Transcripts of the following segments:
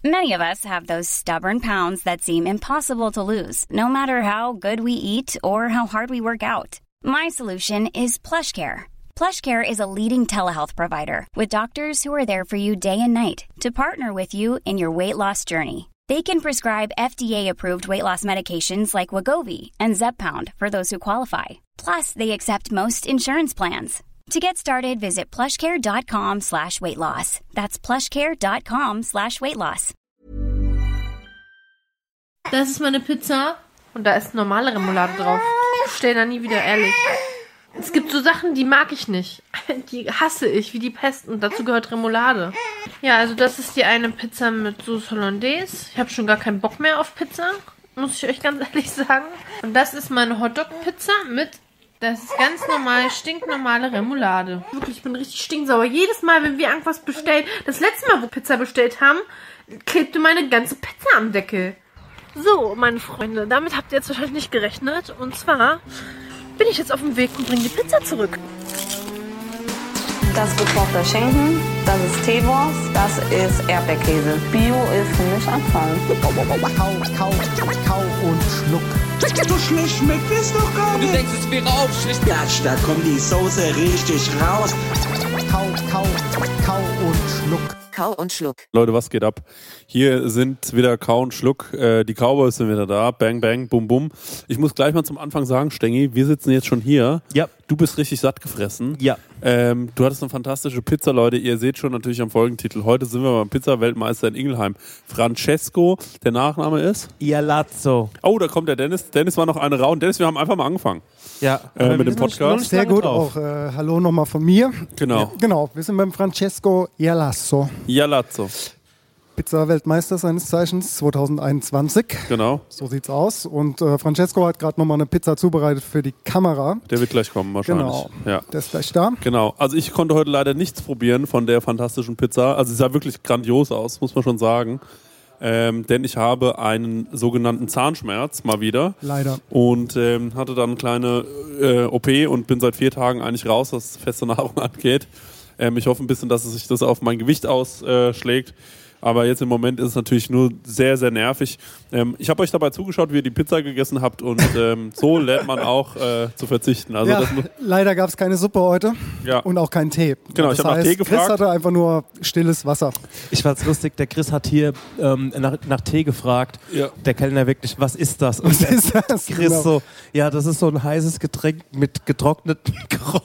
Many of us have those stubborn pounds that seem impossible to lose, no matter how good we eat or how hard we work out. My solution is PlushCare. PlushCare is a leading telehealth provider with doctors who are there for you day and night to partner with you in your weight loss journey. They can prescribe FDA-approved weight loss medications like Wegovy and Zepbound for those who qualify. Plus, they accept most insurance plans. To get started, visit plushcare.com/weightloss. That's plushcare.com/weightloss. Das ist meine Pizza und da ist normale Remoulade drauf. Ich bestell da nie wieder, ehrlich. Es gibt so Sachen, die mag ich nicht. Die hasse ich, wie die Pest. Und dazu gehört Remoulade. Ja, also das ist die eine Pizza mit Sauce Hollandaise. Ich habe schon gar keinen Bock mehr auf Pizza, muss ich euch ganz ehrlich sagen. Und das ist meine Hotdog-Pizza mit, das ist ganz normal, stinknormale Remoulade. Wirklich, ich bin richtig stinksauer. Jedes Mal, wenn wir irgendwas bestellen, das letzte Mal, wo wir Pizza bestellt haben, klebte meine ganze Pizza am Deckel. So, meine Freunde, damit habt ihr jetzt wahrscheinlich nicht gerechnet. Und zwar bin ich jetzt auf dem Weg und bringe die Pizza zurück. Das ist gekochter Schinken, das ist Teewurst, das ist Erdbeerkäse. Bio ist für mich Abfall. Kau und schluck. So schlecht schmeckt es doch gar nicht. Du denkst, es wäre auch schlecht. Da kommt die Soße richtig raus. Kau und schluck. Kau und Schluck. Leute, was geht ab? Hier sind wieder Kau und Schluck. Die Cowboys sind wieder da. Bang, bang, bum, bum. Ich muss gleich mal zum Anfang sagen, Stengi, wir sitzen jetzt schon hier. Ja. Du bist richtig satt gefressen. Ja. Du hattest eine fantastische Pizza, Leute. Ihr seht schon natürlich am Folgentitel. Heute sind wir beim Pizza-Weltmeister in Ingelheim. Francesco, der Nachname ist? Ialazzo. Oh, da kommt der Dennis. Dennis war noch eine Raun. Dennis, wir haben einfach mal angefangen. Ja. Mit dem Podcast. Sehr gut, auch hallo nochmal von mir. Genau. Ja, genau, wir sind beim Francesco Ialazzo. Ialazzo. Pizza-Weltmeister seines Zeichens 2021. Genau. So sieht's aus. Und Francesco hat gerade nochmal eine Pizza zubereitet für die Kamera. Der wird gleich kommen wahrscheinlich. Genau, ja. Der ist gleich da. Genau, also ich konnte heute leider nichts probieren von der fantastischen Pizza. Also sie sah wirklich grandios aus, muss man schon sagen. Denn ich habe einen sogenannten Zahnschmerz mal wieder. Leider. Und hatte dann eine kleine OP und bin seit 4 Tagen eigentlich raus, was feste Nahrung angeht. Ich hoffe ein bisschen, dass sich das auf mein Gewicht ausschlägt. Aber jetzt im Moment ist es natürlich nur sehr, sehr nervig. Ich habe euch dabei zugeschaut, wie ihr die Pizza gegessen habt und so lernt man auch zu verzichten. Also ja, das leider gab es keine Suppe heute und auch keinen Tee. Genau, das ich habe nach Tee gefragt. Chris hatte einfach nur stilles Wasser. Ich fand's lustig, der Chris hat hier nach Tee gefragt. Ja. Der Kellner wirklich, was ist das? Und was ist das? Chris genau. so, ja, das ist so ein heißes Getränk mit getrockneten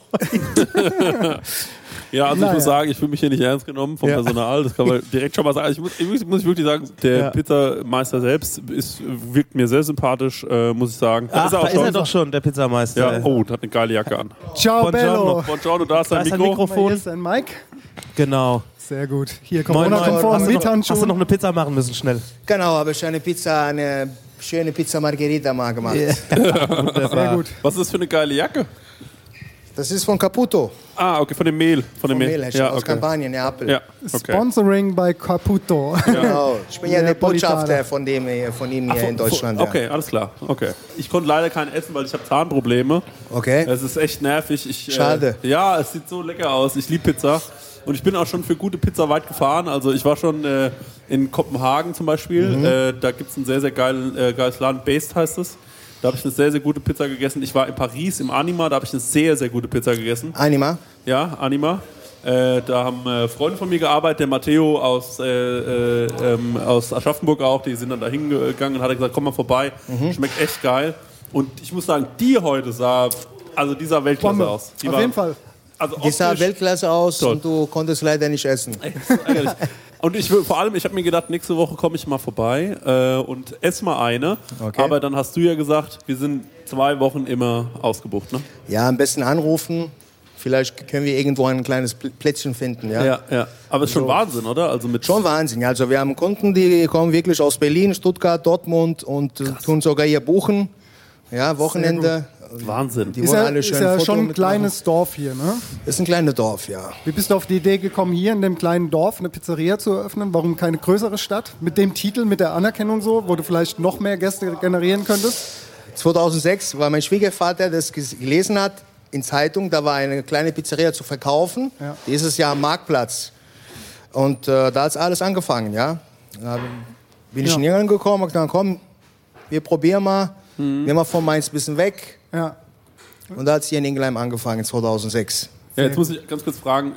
Kräutern. Ja, also ich muss sagen, ich fühle mich hier nicht ernst genommen vom Personal. Das kann man direkt schon mal sagen. Ich muss wirklich sagen, der Pizzameister selbst wirkt mir sehr sympathisch, muss ich sagen. Ach, da ist er doch schon, der Pizzameister. Ja, oh, der hat eine geile Jacke an. Ciao, Bello. Buongiorno, da ist dein Mikrofon. Hier ist ein Mike. Genau. Sehr gut. Hier, Corona-konform mit Handschuhen. Hast du noch eine Pizza machen müssen, schnell? Genau, habe ich eine schöne Pizza Margherita mal gemacht. Sehr gut. Was ist das für eine geile Jacke? Das ist von Caputo. Ah, okay, von dem Mehl. Von dem Mehl, aus Kampanien, Neapel. Ja, okay. Sponsoring bei Caputo. Genau. Ich bin ja der Botschafter von ihm hier in Deutschland. Okay, alles klar. Okay. Ich konnte leider keinen essen, weil ich habe Zahnprobleme. Okay. Es ist echt nervig. Schade. Ja, es sieht so lecker aus. Ich liebe Pizza. Und ich bin auch schon für gute Pizza weit gefahren. Also ich war schon in Kopenhagen zum Beispiel. Da gibt es ein sehr, sehr geiles Laden. Based heißt es. Da habe ich eine sehr, sehr gute Pizza gegessen. Ich war in Paris, im Anima, da habe ich eine sehr, sehr gute Pizza gegessen. Anima? Ja, Anima. Da haben Freunde von mir gearbeitet, der Matteo aus Aschaffenburg auch, die sind dann da hingegangen und hat gesagt, komm mal vorbei, schmeckt echt geil. Und ich muss sagen, die heute sah Weltklasse aus. Auf jeden Fall. Also die sah Weltklasse aus und du konntest leider nicht essen. Und ich habe mir gedacht, nächste Woche komme ich mal vorbei und esse mal eine. Okay. Aber dann hast du ja gesagt, wir sind 2 Wochen immer ausgebucht, ne? Ja, am besten anrufen. Vielleicht können wir irgendwo ein kleines Plätzchen finden, ja. Ja. Aber es ist schon Wahnsinn, oder? Also schon Wahnsinn. Also wir haben Kunden, die kommen wirklich aus Berlin, Stuttgart, Dortmund und tun sogar hier buchen. Ja, Wochenende. Wahnsinn. Die ist ja schon ein kleines Dorf hier, ne? Ist ein kleines Dorf, ja. Wie bist du auf die Idee gekommen, hier in dem kleinen Dorf eine Pizzeria zu eröffnen? Warum keine größere Stadt? Mit dem Titel, mit der Anerkennung so, wo du vielleicht noch mehr Gäste generieren könntest? 2006, weil mein Schwiegervater das gelesen hat in Zeitung, da war eine kleine Pizzeria zu verkaufen. Ja. Dieses Jahr am Marktplatz. Und da hat alles angefangen, ja. Da bin ich in England gekommen und gesagt, komm, wir probieren mal. Wir haben von Mainz ein bisschen weg. Ja. Und da hat es hier in Ingelheim angefangen, 2006. Ja, jetzt muss ich ganz kurz fragen,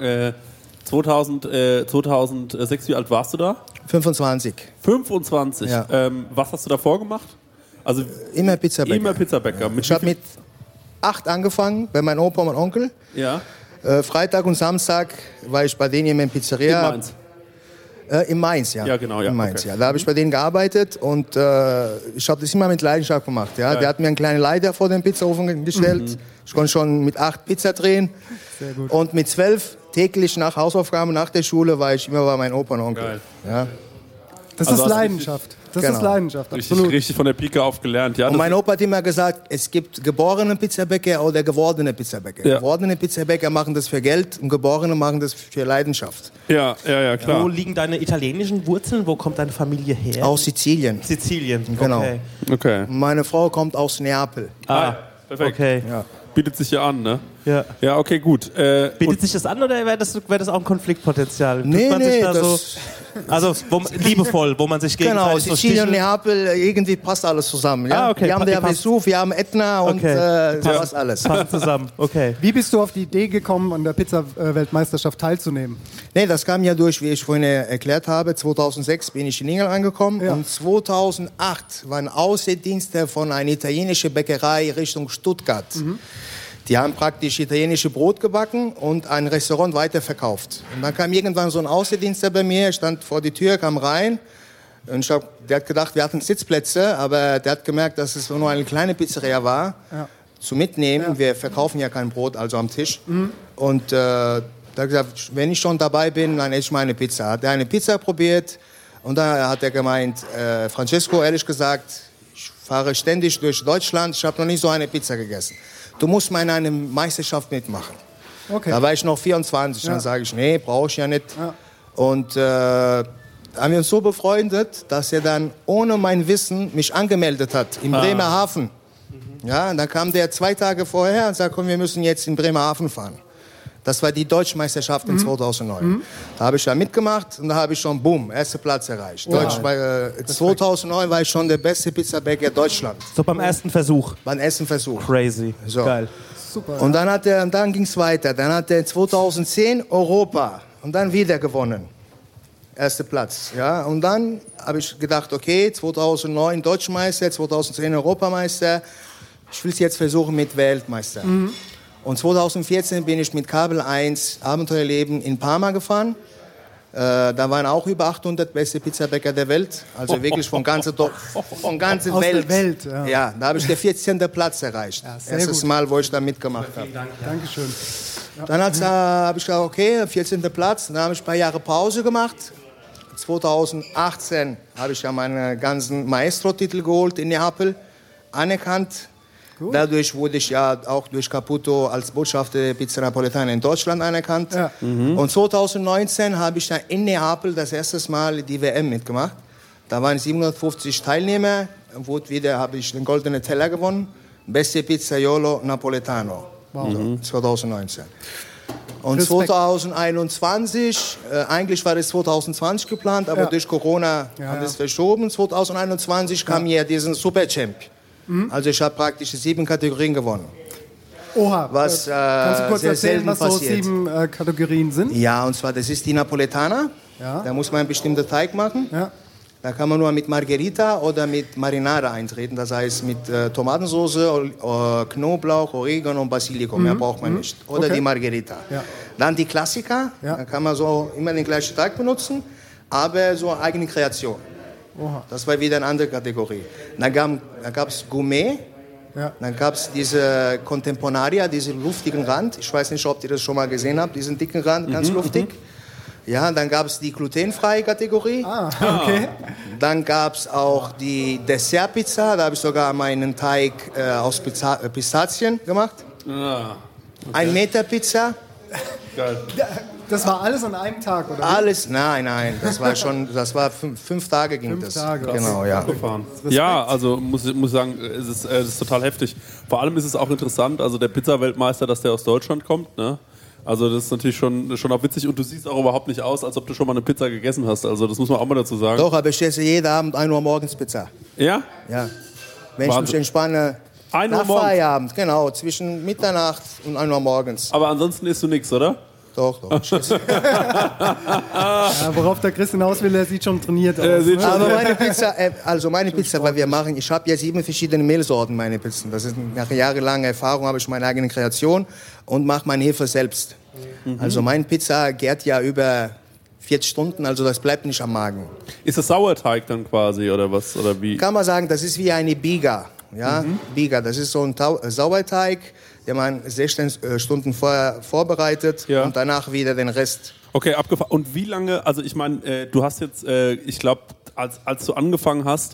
2006, wie alt warst du da? 25. 25. Ja. Was hast du davor gemacht? Also immer Pizzabäcker. Immer Pizzabäcker. Ja. Ich habe mit 8 angefangen, bei meinem Opa und meinem Onkel. Ja. Freitag und Samstag war ich bei denen in der Pizzeria. In Mainz? In Mainz, ja. Ja, genau. Ja. In Mainz, okay. ja. Da habe ich bei denen gearbeitet und ich habe das immer mit Leidenschaft gemacht. Ja. Der hat mir einen kleinen Leiter vor den Pizzaofen gestellt. Ich konnte schon mit 8 Pizza drehen. Sehr gut. Und mit 12 täglich nach Hausaufgaben, nach der Schule, war ich immer bei meinem Opa und Onkel. Geil. Ja. Das Also ist hast du Leidenschaft. Das Genau. ist Leidenschaft, absolut. Richtig von der Pike auf gelernt. Ja, Und mein Opa hat immer gesagt, es gibt geborene Pizzabäcker oder gewordene Pizzabäcker. Ja. Gewordene Pizzabäcker machen das für Geld und geborene machen das für Leidenschaft. ja, klar. Wo liegen deine italienischen Wurzeln? Wo kommt deine Familie her? Aus Sizilien. Sizilien. Genau. Okay. Okay. Meine Frau kommt aus Neapel. Perfekt. Okay. Ja. Bietet sich ja an, ne? Ja. Ja, okay, gut. Bietet sich das an oder wäre das auch ein Konfliktpotenzial? Nee, Tut man sich nee, da das... Also liebevoll, wo man sich Genau, gegenseitig so Sizilien und stichelt. Neapel, irgendwie passt alles zusammen. Ja? Ah, okay. Wir haben der Passt. Vesuv, wir haben Ätna und Okay. sowas alles. Passen zusammen, okay. Wie bist du auf die Idee gekommen, an der Pizza-Weltmeisterschaft teilzunehmen? Nee, das kam ja durch, wie ich vorhin erklärt habe. 2006 bin ich in England angekommen und 2008 war ein Außendienst von einer italienischen Bäckerei Richtung Stuttgart. Die haben praktisch italienische Brot gebacken und ein Restaurant weiterverkauft. Und dann kam irgendwann so ein Außendienster bei mir, stand vor die Tür, kam rein. Und der hat gedacht, wir hatten Sitzplätze, aber der hat gemerkt, dass es nur eine kleine Pizzeria war. Ja. Zu mitnehmen, wir verkaufen ja kein Brot, also am Tisch. Und da hat gesagt, wenn ich schon dabei bin, dann esse ich mal eine Pizza. Hat er eine Pizza probiert und dann hat er gemeint, Francesco, ehrlich gesagt, ich fahre ständig durch Deutschland, ich habe noch nicht so eine Pizza gegessen. Du musst mal in einer Meisterschaft mitmachen. Okay. Da war ich noch 24, dann sage ich, nee, brauche ich ja nicht. Ja. Und haben wir uns so befreundet, dass er dann ohne mein Wissen mich angemeldet hat in Bremerhaven. Ja, und dann kam der 2 Tage vorher und sagte, komm, wir müssen jetzt in Bremerhaven fahren. Das war die Deutschmeisterschaft in 2009. Da habe ich da mitgemacht und da habe ich schon, boom, erster Platz erreicht. Wow. 2009 war ich schon der beste Pizzabäcker Deutschlands. So beim ersten Versuch? Beim ersten Versuch. Crazy, so. Geil. Super. Und dann ging es weiter. Dann hat er 2010 Europa und dann wieder gewonnen. Erster Platz. Ja? Und dann habe ich gedacht, okay, 2009 Deutschmeister, 2010 Europameister. Ich will es jetzt versuchen mit Weltmeister. Und 2014 bin ich mit Kabel 1 Abenteuerleben in Parma gefahren. Da waren auch über 800 beste Pizzabäcker der Welt. Also wirklich von ganzer Welt. Der Welt, ja, da habe ich den 14. Platz erreicht. Ja, erstes Mal, wo ich da mitgemacht habe. Dankeschön. Ja. Dann habe ich gesagt, okay, 14. Platz. Dann habe ich ein paar Jahre Pause gemacht. 2018 habe ich ja meinen ganzen Maestro-Titel geholt in Neapel. Anerkannt. Cool. Dadurch wurde ich ja auch durch Caputo als Botschafter der Pizza Napoletana in Deutschland anerkannt. Ja. Und 2019 habe ich dann in Neapel das erste Mal die WM mitgemacht. Da waren 750 Teilnehmer. Habe ich den goldenen Teller gewonnen. Beste Pizzaiolo Napoletano. Wow. 2019. Und Respekt. 2021, eigentlich war das 2020 geplant, aber durch Corona haben wir es verschoben. 2021 kam hier diesen Super Champ. Also ich habe praktisch 7 Kategorien gewonnen. Oha, was kannst du kurz sehr erzählen, was passiert. so 7 Kategorien sind? Ja, und zwar das ist die Napoletana. Ja. Da muss man einen bestimmten Teig machen. Ja. Da kann man nur mit Margherita oder mit Marinara eintreten. Das heißt mit Tomatensauce, Knoblauch, Oregano und Basilikum. Mehr braucht man nicht. Oder die Margherita. Ja. Dann die Klassiker. Ja. Da kann man so immer den gleichen Teig benutzen, aber so eine eigene Kreation. Oha. Das war wieder eine andere Kategorie. Dann gab es Gourmet. Ja. Dann gab es diese Contemporaria, diesen luftigen Rand. Ich weiß nicht, ob ihr das schon mal gesehen habt, diesen dicken Rand, ganz luftig. Ja, dann gab es die glutenfreie Kategorie. Okay. Dann gab es auch die Dessertpizza. Da habe ich sogar meinen Teig aus Pistazien gemacht. Okay. 1 Meter Pizza. Geil. Das war alles an einem Tag, oder? Alles? Nein. Das war 5 Tage ging 5 das. Tage. Genau, ja. Ja, also muss sagen, es ist total heftig. Vor allem ist es auch interessant, also der Pizza-Weltmeister, dass der aus Deutschland kommt, ne? Also das ist natürlich schon auch witzig und du siehst auch überhaupt nicht aus, als ob du schon mal eine Pizza gegessen hast. Also das muss man auch mal dazu sagen. Doch, aber ich esse jeden Abend 1 Uhr morgens Pizza. Ja? Ja. Wenn ich mich entspanne, nach Feierabend, genau, zwischen Mitternacht und 1 Uhr morgens. Aber ansonsten isst du nichts, oder? Doch. Ja, worauf der Chris hinaus will, er sieht schon trainiert aus. Aber meine Pizza, was wir machen, ich habe ja 7 verschiedene Mehlsorten, meine Pizzen. Das ist nach jahrelanger Erfahrung, habe ich meine eigene Kreation und mache meine Hefe selbst. Also meine Pizza gärt ja über 40 Stunden, also das bleibt nicht am Magen. Ist das Sauerteig dann quasi oder was? Oder wie? Kann man sagen, das ist wie eine Biga. Ja? Biga, das ist so ein Sauerteig, den man 16 Stunden vorher vorbereitet und danach wieder den Rest. Okay, abgefahren. Und wie lange, also ich meine, du hast jetzt, ich glaube, als du angefangen hast,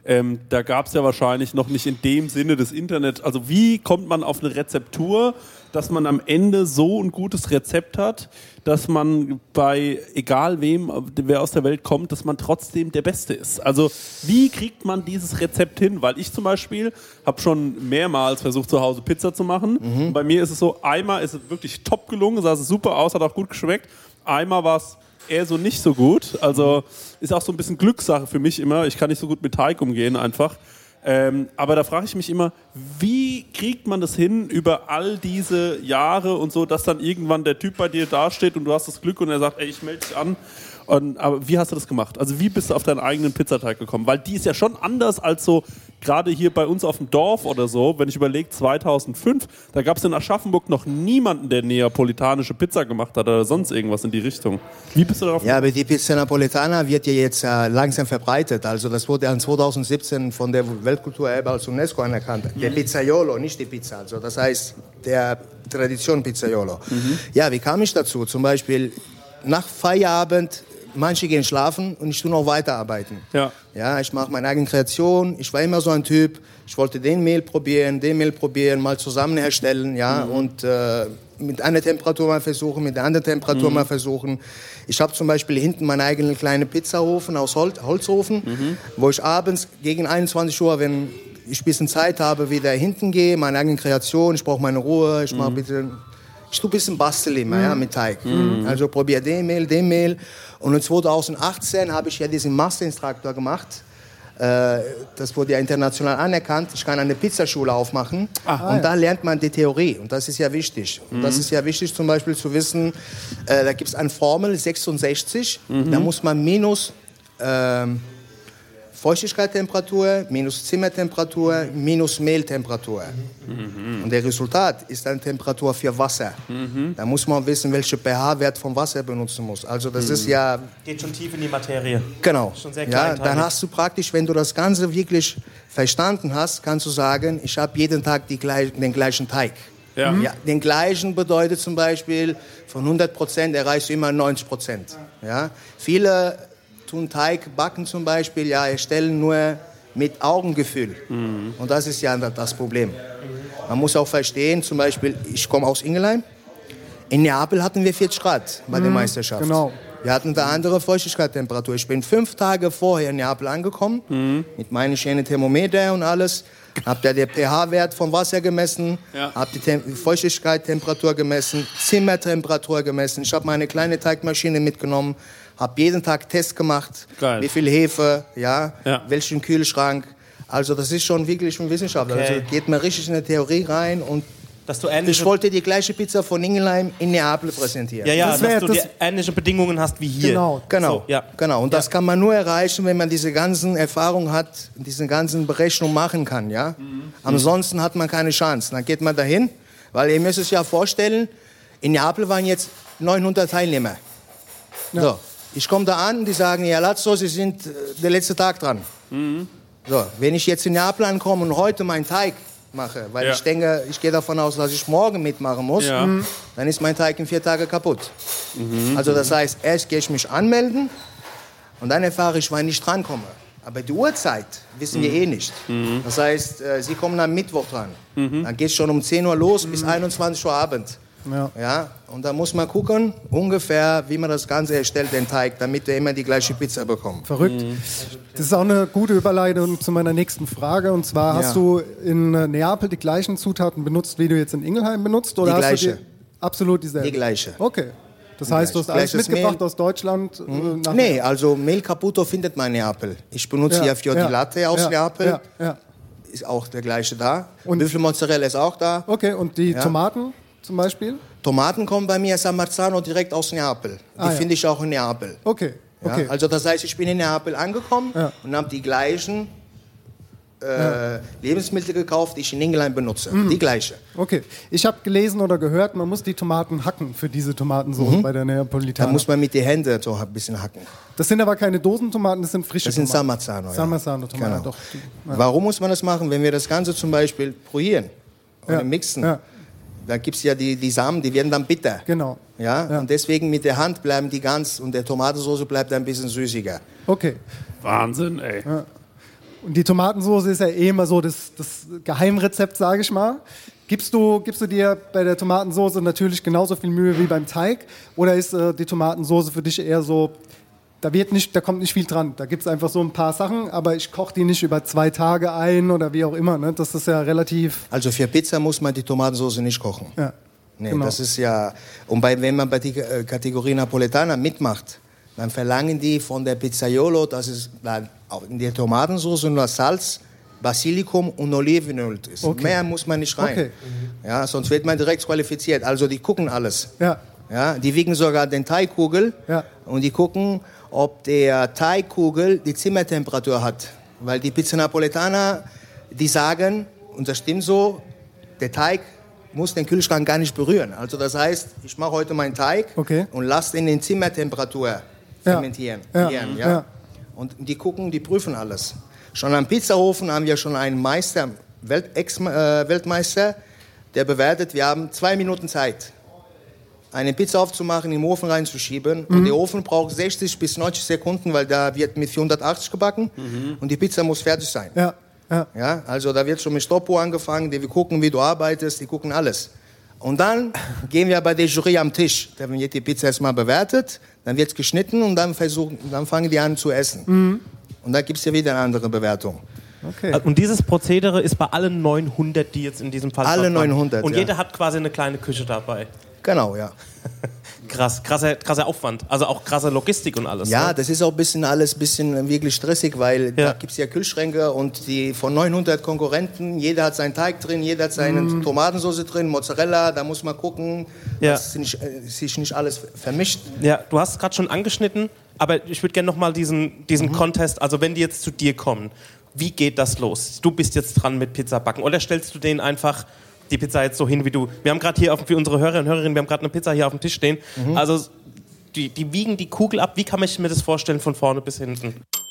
da gab es ja wahrscheinlich noch nicht in dem Sinne das Internet. Also wie kommt man auf eine Rezeptur, dass man am Ende so ein gutes Rezept hat, dass man bei egal wem, wer aus der Welt kommt, dass man trotzdem der Beste ist. Also wie kriegt man dieses Rezept hin? Weil ich zum Beispiel habe schon mehrmals versucht, zu Hause Pizza zu machen. Und bei mir ist es so, einmal ist es wirklich top gelungen, sah es super aus, hat auch gut geschmeckt. Einmal war es eher so nicht so gut. Also ist auch so ein bisschen Glückssache für mich immer. Ich kann nicht so gut mit Teig umgehen einfach. Aber da frage ich mich immer, wie kriegt man das hin über all diese Jahre und so, dass dann irgendwann der Typ bei dir dasteht und du hast das Glück und er sagt, ey, ich melde dich an. Aber wie hast du das gemacht? Also wie bist du auf deinen eigenen Pizzateig gekommen? Weil die ist ja schon anders als so, gerade hier bei uns auf dem Dorf oder so, wenn ich überlege, 2005, da gab es in Aschaffenburg noch niemanden, der neapolitanische Pizza gemacht hat oder sonst irgendwas in die Richtung. Wie bist du darauf gekommen? Ja, aber die Pizza Napoletana wird ja jetzt langsam verbreitet. Also das wurde ja 2017 von der Weltkulturerbe als UNESCO anerkannt. Der Pizzaiolo, nicht die Pizza. Also das heißt, der Tradition Pizzaiolo. Ja, wie kam ich dazu? Zum Beispiel nach Feierabend, manche gehen schlafen und ich tue noch weiterarbeiten. Ja, ich mache meine eigene Kreation. Ich war immer so ein Typ, ich wollte den Mehl probieren, mal zusammen herstellen, ja, und mit einer Temperatur mal versuchen, mit der anderen Temperatur mal versuchen. Ich habe zum Beispiel hinten meinen eigenen kleinen Pizzaofen aus Holzofen, wo ich abends gegen 21 Uhr, wenn ich ein bisschen Zeit habe, wieder hinten gehe, meine eigene Kreation, ich brauche meine Ruhe, ich mache bitte... Ich tue ein bisschen Bastel immer, ja, mit Teig. Also probiere den Mehl. Und in 2018 habe ich ja diesen Masterinstruktor gemacht. Das wurde ja international anerkannt. Ich kann eine Pizzaschule aufmachen. Und da lernt man die Theorie. Und das ist ja wichtig. Und das ist ja wichtig zum Beispiel zu wissen, da gibt es eine Formel, 66. Da muss man minus Feuchtigkeitstemperatur, minus Zimmertemperatur, minus Mehltemperatur. Und der Resultat ist eine Temperatur für Wasser. Da muss man wissen, welchen pH-Wert vom Wasser benutzen muss. Also das ist ja... Geht schon tief in die Materie. Genau. Schon sehr ja, dann hast du praktisch, wenn du das Ganze wirklich verstanden hast, kannst du sagen, ich habe jeden Tag den gleichen Teig. Ja. Ja, den gleichen bedeutet zum Beispiel, von 100% erreichst du immer 90%. Ja? Viele tun Teig backen zum Beispiel, ja, erstellen nur mit Augengefühl. Und das ist ja das Problem. Man muss auch verstehen, zum Beispiel, ich komme aus Ingelheim. In Neapel hatten wir 40 Grad bei der Meisterschaft. Genau. Wir hatten da andere Feuchtigkeitstemperatur. Ich bin 5 Tage vorher in Neapel angekommen, mit meinen schönen Thermometer und alles. Hab da den pH-Wert vom Wasser gemessen, hab die Feuchtigkeitstemperatur gemessen, Zimmertemperatur gemessen. Ich habe meine kleine Teigmaschine mitgenommen, habe jeden Tag Tests gemacht, wie viel Hefe, welchen Kühlschrank. Also das ist schon wirklich eine Wissenschaft. Okay. Also geht man richtig in die Theorie rein und ich wollte die gleiche Pizza von Ingelheim in Neapel präsentieren. Ja, dass du die ähnlichen Bedingungen hast wie hier. Genau. Genau. Und das kann man nur erreichen, wenn man diese ganzen Erfahrungen hat, diese ganzen Berechnungen machen kann. Ja? Ansonsten hat man keine Chance. Dann geht man dahin, weil ihr müsst es ja vorstellen, in Neapel waren jetzt 900 Teilnehmer. Ja. So, ich komme da an, die sagen, ja Lazzo, Sie sind der letzte Tag dran. So, wenn ich jetzt in Neapel ankomme und heute meinen Teig mache, weil ich denke, ich gehe davon aus, dass ich morgen mitmachen muss, dann ist mein Teig in 4 Tagen kaputt. Also das heißt, erst gehe ich mich anmelden und dann erfahre ich, wann ich drankomme. Aber die Uhrzeit wissen wir eh nicht. Das heißt, Sie kommen am Mittwoch dran. Dann geht es schon um 10 Uhr los bis 21 Uhr Abend. Ja, und da muss man gucken, ungefähr, wie man das Ganze erstellt, den Teig, damit wir immer die gleiche Pizza bekommen. Verrückt. Das ist auch eine gute Überleitung zu meiner nächsten Frage. Und zwar, hast du in Neapel die gleichen Zutaten benutzt, wie du jetzt in Ingelheim benutzt? Oder die gleiche. Absolut dieselbe? Die gleiche. Okay. Das heißt, du hast alles mitgebracht aus Deutschland? Nee, also Mehl Caputo findet man in Neapel. Ich benutze ja Fior di Latte aus Neapel. Ist auch der gleiche da. Und Büffelmozzarella ist auch da. Okay, und die Tomaten zum Beispiel? Tomaten kommen bei mir San Marzano direkt aus Neapel. Die finde ich auch in Neapel. Okay. Ja, also das heißt, ich bin in Neapel angekommen und habe die gleichen Lebensmittel gekauft, die ich in England benutze. Die gleiche. Okay. Ich habe gelesen oder gehört, man muss die Tomaten hacken für diese Tomatensoße bei der Neapolitana. Da muss man mit den Händen so ein bisschen hacken. Das sind aber keine Dosentomaten, das sind frische Tomaten. Das sind San Marzano. San Marzano Tomaten, genau. doch. Warum muss man das machen? Wenn wir das Ganze zum Beispiel brühen oder mixen, dann gibt es ja die Samen, die werden dann bitter. Genau. Ja? Und deswegen mit der Hand bleiben die ganz und der Tomatensauce bleibt ein bisschen süßiger. Okay. Wahnsinn, ey. Ja. Und die Tomatensauce ist ja immer so das Geheimrezept, sage ich mal. Gibst du dir bei der Tomatensauce natürlich genauso viel Mühe wie beim Teig? Oder ist die Tomatensauce für dich eher so, da kommt nicht viel dran. Da gibt es einfach so ein paar Sachen, aber ich koche die nicht über 2 Tage ein oder wie auch immer. Ne? Das ist ja relativ... Also für Pizza muss man die Tomatensauce nicht kochen. Ja, nee, genau. Das ist ja... Und wenn man bei der Kategorie Napoletana mitmacht, dann verlangen die von der Pizzaiolo, dass es dann auch in der Tomatensauce nur Salz, Basilikum und Olivenöl ist. Okay. Mehr muss man nicht rein. Okay. Ja, sonst wird man direkt qualifiziert. Also die gucken alles. Ja. Ja, die wiegen sogar den Teigkugel und die gucken, ob der Teigkugel die Zimmertemperatur hat. Weil die Pizza Napoletana, die sagen, und das stimmt so, der Teig muss den Kühlschrank gar nicht berühren. Also das heißt, ich mache heute meinen Teig und lasse ihn in Zimmertemperatur fermentieren. Ja. Und die gucken, die prüfen alles. Schon am Pizzaofen haben wir schon einen Meister, Weltmeister, der bewertet, wir haben 2 Minuten Zeit, eine Pizza aufzumachen, in den Ofen reinzuschieben. Und der Ofen braucht 60 bis 90 Sekunden, weil da wird mit 480 gebacken und die Pizza muss fertig sein. Ja, also da wird schon mit Stoppuhr angefangen, die gucken, wie du arbeitest, die gucken alles. Und dann gehen wir bei der Jury am Tisch. Da wird die Pizza erstmal bewertet, dann wird es geschnitten und dann fangen die an zu essen. Und da gibt es ja wieder eine andere Bewertung. Okay. Und dieses Prozedere ist bei allen 900, die jetzt in diesem Fall alle 900, und jeder hat quasi eine kleine Küche dabei. Genau, ja. Krasser Aufwand, also auch krasse Logistik und alles. Ja, ne? das ist auch alles ein bisschen wirklich stressig, weil da gibt es ja Kühlschränke und die von 900 Konkurrenten, jeder hat seinen Teig drin, jeder hat seine Tomatensauce drin, Mozzarella, da muss man gucken, dass sich nicht alles vermischt. Ja, du hast es gerade schon angeschnitten, aber ich würde gerne nochmal diesen Contest, also wenn die jetzt zu dir kommen, wie geht das los? Du bist jetzt dran mit Pizza backen oder stellst du denen einfach die Pizza jetzt so hin wie du. Wir haben gerade hier für unsere Hörer und Hörerinnen, wir haben gerade eine Pizza hier auf dem Tisch stehen. Also die wiegen die Kugel ab. Wie kann man sich mir das vorstellen von vorne bis hinten?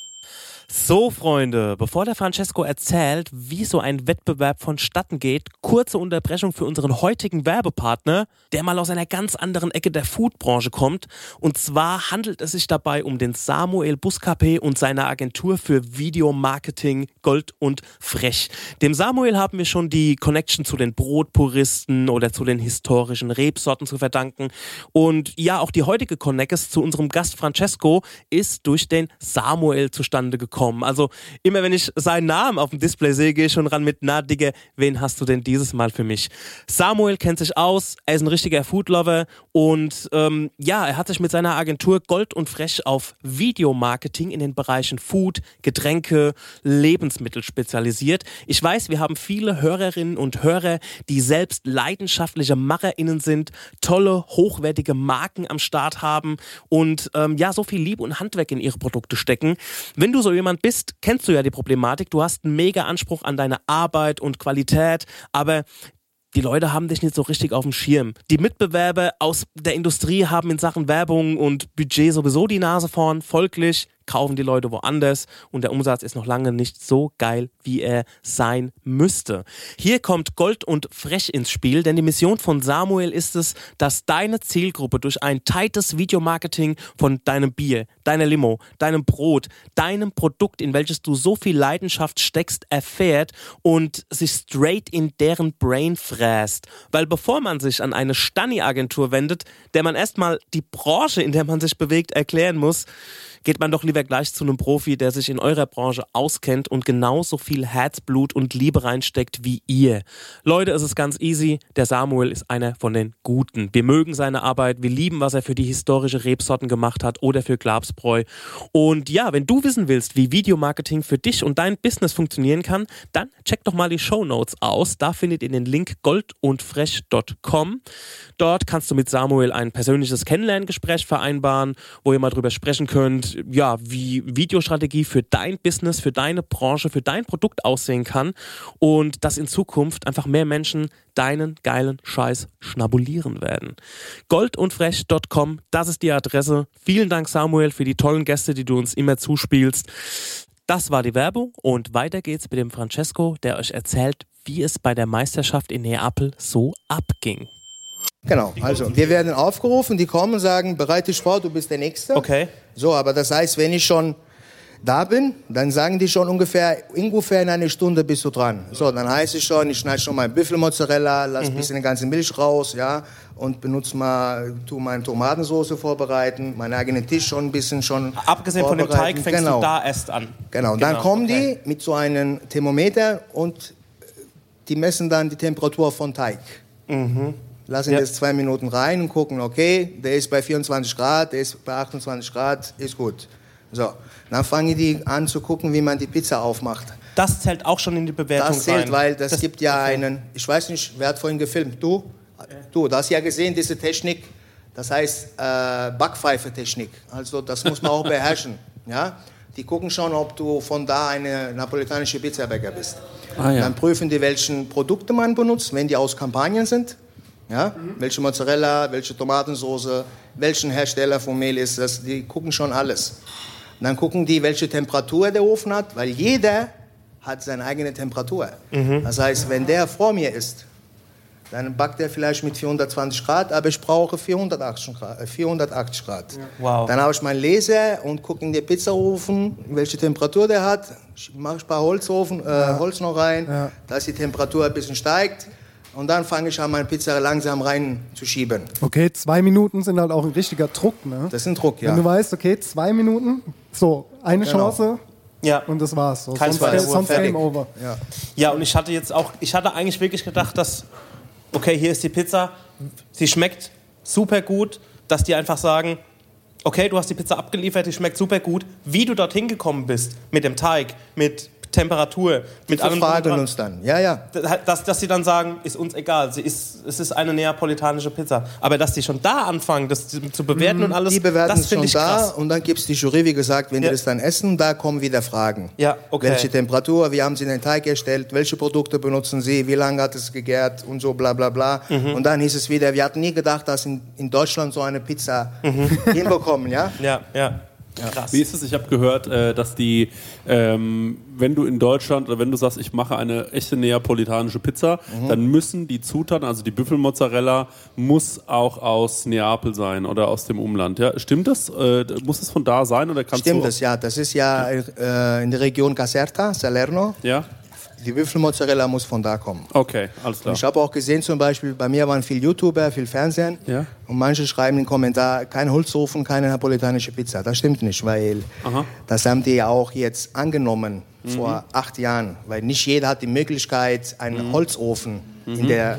So, Freunde, bevor der Francesco erzählt, wie so ein Wettbewerb vonstatten geht, kurze Unterbrechung für unseren heutigen Werbepartner, der mal aus einer ganz anderen Ecke der Foodbranche kommt. Und zwar handelt es sich dabei um den Samuel Buscapé und seine Agentur für Videomarketing Gold und Frech. Dem Samuel haben wir schon die Connection zu den Brotpuristen oder zu den historischen Rebsorten zu verdanken. Und ja, auch die heutige Connection zu unserem Gast Francesco ist durch den Samuel zustande gekommen. Also immer wenn ich seinen Namen auf dem Display sehe, gehe ich schon ran mit, na Digga, wen hast du denn dieses Mal für mich? Samuel kennt sich aus, er ist ein richtiger Foodlover und er hat sich mit seiner Agentur Gold und Frech auf Videomarketing in den Bereichen Food, Getränke, Lebensmittel spezialisiert. Ich weiß, wir haben viele Hörerinnen und Hörer, die selbst leidenschaftliche MacherInnen sind, tolle, hochwertige Marken am Start haben und so viel Liebe und Handwerk in ihre Produkte stecken. Wenn du so jemand bist, kennst du ja die Problematik. Du hast einen mega Anspruch an deine Arbeit und Qualität, aber die Leute haben dich nicht so richtig auf dem Schirm. Die Mitbewerber aus der Industrie haben in Sachen Werbung und Budget sowieso die Nase vorn. Folglich kaufen die Leute woanders und der Umsatz ist noch lange nicht so geil, wie er sein müsste. Hier kommt Gold und Frech ins Spiel, denn die Mission von Samuel ist es, dass deine Zielgruppe durch ein tightes Videomarketing von deinem Bier, deiner Limo, deinem Brot, deinem Produkt, in welches du so viel Leidenschaft steckst, erfährt und sich straight in deren Brain fräst. Weil bevor man sich an eine Stani-Agentur wendet, der man erstmal die Branche, in der man sich bewegt, erklären muss, geht man doch lieber wir gleich zu einem Profi, der sich in eurer Branche auskennt und genauso viel Herzblut und Liebe reinsteckt wie ihr. Leute, es ist ganz easy. Der Samuel ist einer von den Guten. Wir mögen seine Arbeit, wir lieben, was er für die historische Rebsorten gemacht hat oder für Glabsbräu. Und ja, wenn du wissen willst, wie Videomarketing für dich und dein Business funktionieren kann, dann check doch mal die Shownotes aus. Da findet ihr den Link goldundfresh.com. Dort kannst du mit Samuel ein persönliches Kennenlerngespräch vereinbaren, wo ihr mal drüber sprechen könnt, ja, wie Videostrategie für dein Business, für deine Branche, für dein Produkt aussehen kann und dass in Zukunft einfach mehr Menschen deinen geilen Scheiß schnabulieren werden. goldundfresh.com, das ist die Adresse. Vielen Dank, Samuel, für die tollen Gäste, die du uns immer zuspielst. Das war die Werbung und weiter geht's mit dem Francesco, der euch erzählt, wie es bei der Meisterschaft in Neapel so abging. Genau, also wir werden aufgerufen, die kommen und sagen, bereite dich vor, du bist der Nächste. Okay. So, aber das heißt, wenn ich schon da bin, dann sagen die schon ungefähr in einer Stunde bist du dran. So, dann heißt es schon, ich schneide schon mal Büffelmozzarella, lass ein bisschen die ganze Milch raus, ja, und tu meine Tomatensauce vorbereiten, meinen eigenen Tisch schon ein bisschen abgesehen von dem Teig fängst du da erst an. Genau, und dann kommen die mit so einem Thermometer und die messen dann die Temperatur von Teig. Lassen das 2 Minuten rein und gucken, okay, der ist bei 24 Grad, der ist bei 28 Grad, ist gut. So, dann fangen die an zu gucken, wie man die Pizza aufmacht. Das zählt auch schon in die Bewertung rein? Das zählt, weil das gibt ja einen, ich weiß nicht, wer hat vorhin gefilmt? Du, du hast ja gesehen, diese Technik, das heißt Backpfeife-Technik. Also das muss man auch beherrschen. Ja? Die gucken schon, ob du von da eine napolitanische Pizzabäcker bist. Dann prüfen die, welche Produkte man benutzt, wenn die aus Kampagnen sind. Ja? Welche Mozzarella, welche Tomatensauce, welchen Hersteller von Mehl ist das, die gucken schon alles. Und dann gucken die, welche Temperatur der Ofen hat, weil jeder hat seine eigene Temperatur. Das heißt, wenn der vor mir ist, dann backt er vielleicht mit 420 Grad, aber ich brauche 480 Grad. Wow. Dann habe ich meinen Laser und gucke in den Pizzaofen, welche Temperatur der hat. Mache ich ein paar Holz noch rein, dass die Temperatur ein bisschen steigt. Und dann fange ich an, meine Pizza langsam reinzuschieben. Okay, 2 Minuten sind halt auch ein richtiger Druck, ne? Das ist ein Druck, ja. Wenn du weißt, okay, 2 Minuten, so, eine Chance und das war's. So. Sonst Game over. Ja, und ich hatte eigentlich wirklich gedacht, dass, okay, hier ist die Pizza, sie schmeckt super gut, dass die einfach sagen, okay, du hast die Pizza abgeliefert, die schmeckt super gut. Wie du dorthin gekommen bist, mit dem Teig, mit Temperatur, mit allem. Fragen uns dann, ja. Dass sie dann sagen, ist uns egal, es ist eine neapolitanische Pizza. Aber dass die schon da anfangen, das zu bewerten und alles, die bewerten das finde ich krass. Und dann gibt es die Jury, wie gesagt, wenn die das dann essen, da kommen wieder Fragen. Ja, okay. Welche Temperatur, wie haben sie den Teig erstellt, welche Produkte benutzen sie, wie lange hat es gegärt und so bla bla bla. Und dann hieß es wieder, wir hatten nie gedacht, dass in Deutschland so eine Pizza hinbekommen, ja? Ja. Krass. Wie ist es? Ich habe gehört, dass die, wenn du in Deutschland oder wenn du sagst, ich mache eine echte neapolitanische Pizza, dann müssen die Zutaten, also die Büffelmozzarella, muss auch aus Neapel sein oder aus dem Umland. Ja? Stimmt das? Muss es von da sein? Oder Stimmt das, ja. Das ist ja in der Region Caserta, Salerno. Ja. Die Büffelmozzarella muss von da kommen. Okay, alles klar. Und ich habe auch gesehen, zum Beispiel, bei mir waren viele YouTuber, viel Fernsehen. Ja. Und manche schreiben in den Kommentar, kein Holzofen, keine napolitanische Pizza. Das stimmt nicht, weil das haben die ja auch jetzt angenommen vor 8 Jahren. Weil nicht jeder hat die Möglichkeit, einen Holzofen in der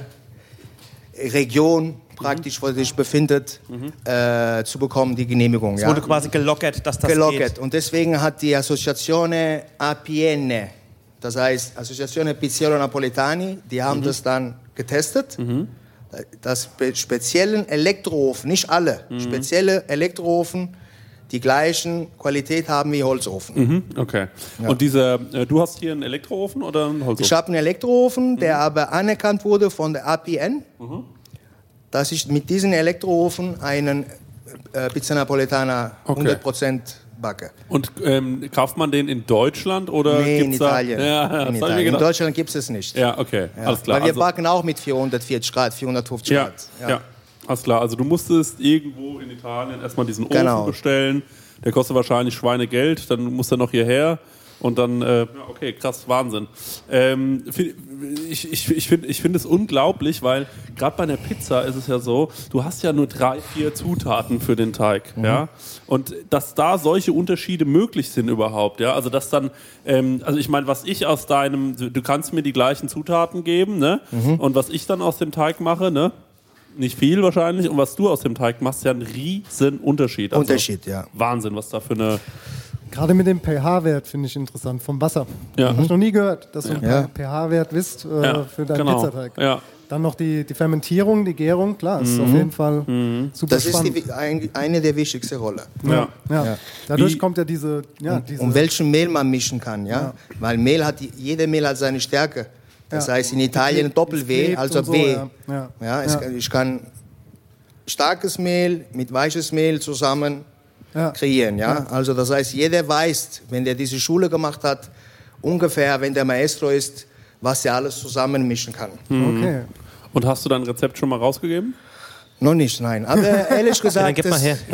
Region praktisch, wo sich befindet, zu bekommen, die Genehmigung. Es wurde quasi gelockert, dass das geht. Und deswegen hat die Associazione APN, das heißt Associazione Pizzeria Napoletani, die haben das dann getestet. Das speziellen Elektroofen, nicht alle, spezielle Elektroofen, die gleichen Qualität haben wie Holzofen. Okay. Ja. Und du hast hier einen Elektroofen oder einen Holzofen? Ich habe einen Elektroofen, der aber anerkannt wurde von der APN, dass ich mit diesem Elektroofen einen Pizza Napoletana 100% backe. Und kauft man den in Deutschland oder nee, gibt's in Italien. In Deutschland gibt es es nicht. Ja, okay, alles klar. Weil wir backen auch mit 440 Grad, 450 Grad. Ja, alles klar. Also du musstest irgendwo in Italien erstmal diesen Ofen bestellen. Der kostet wahrscheinlich Schweinegeld. Dann muss er noch hierher. Und dann, okay, krass, Wahnsinn. Ich finde es unglaublich, weil gerade bei einer Pizza ist es ja so, du hast ja nur 3-4 Zutaten für den Teig, ja. Und dass da solche Unterschiede möglich sind überhaupt, ja. Also dass dann, also ich meine, was ich aus du kannst mir die gleichen Zutaten geben, ne? Und was ich dann aus dem Teig mache, ne? Nicht viel wahrscheinlich. Und was du aus dem Teig machst, ist ja ein riesen Unterschied. Also ja. Wahnsinn, was da für eine... Gerade mit dem pH-Wert finde ich interessant, vom Wasser. Ja. Habe ich noch nie gehört, dass du einen pH-Wert wisst für deinen Pizzateig. Ja. Dann noch die Fermentierung, die Gärung, klar, ist auf jeden Fall super spannend. Das ist eine der wichtigsten Rollen. Ja. Dadurch kommt ja diese... Um welchen Mehl man mischen kann, ja? Weil jeder Mehl hat seine Stärke. Das heißt in Italien Doppel-W, also so, W. Ja. Ich kann starkes Mehl mit weiches Mehl zusammen kreieren. Ja? Also das heißt, jeder weiß, wenn der diese Schule gemacht hat, ungefähr, wenn der Maestro ist, was er alles zusammenmischen kann. Okay. Und hast du dein Rezept schon mal rausgegeben? Noch nicht, nein. Aber ehrlich gesagt, gib mal her.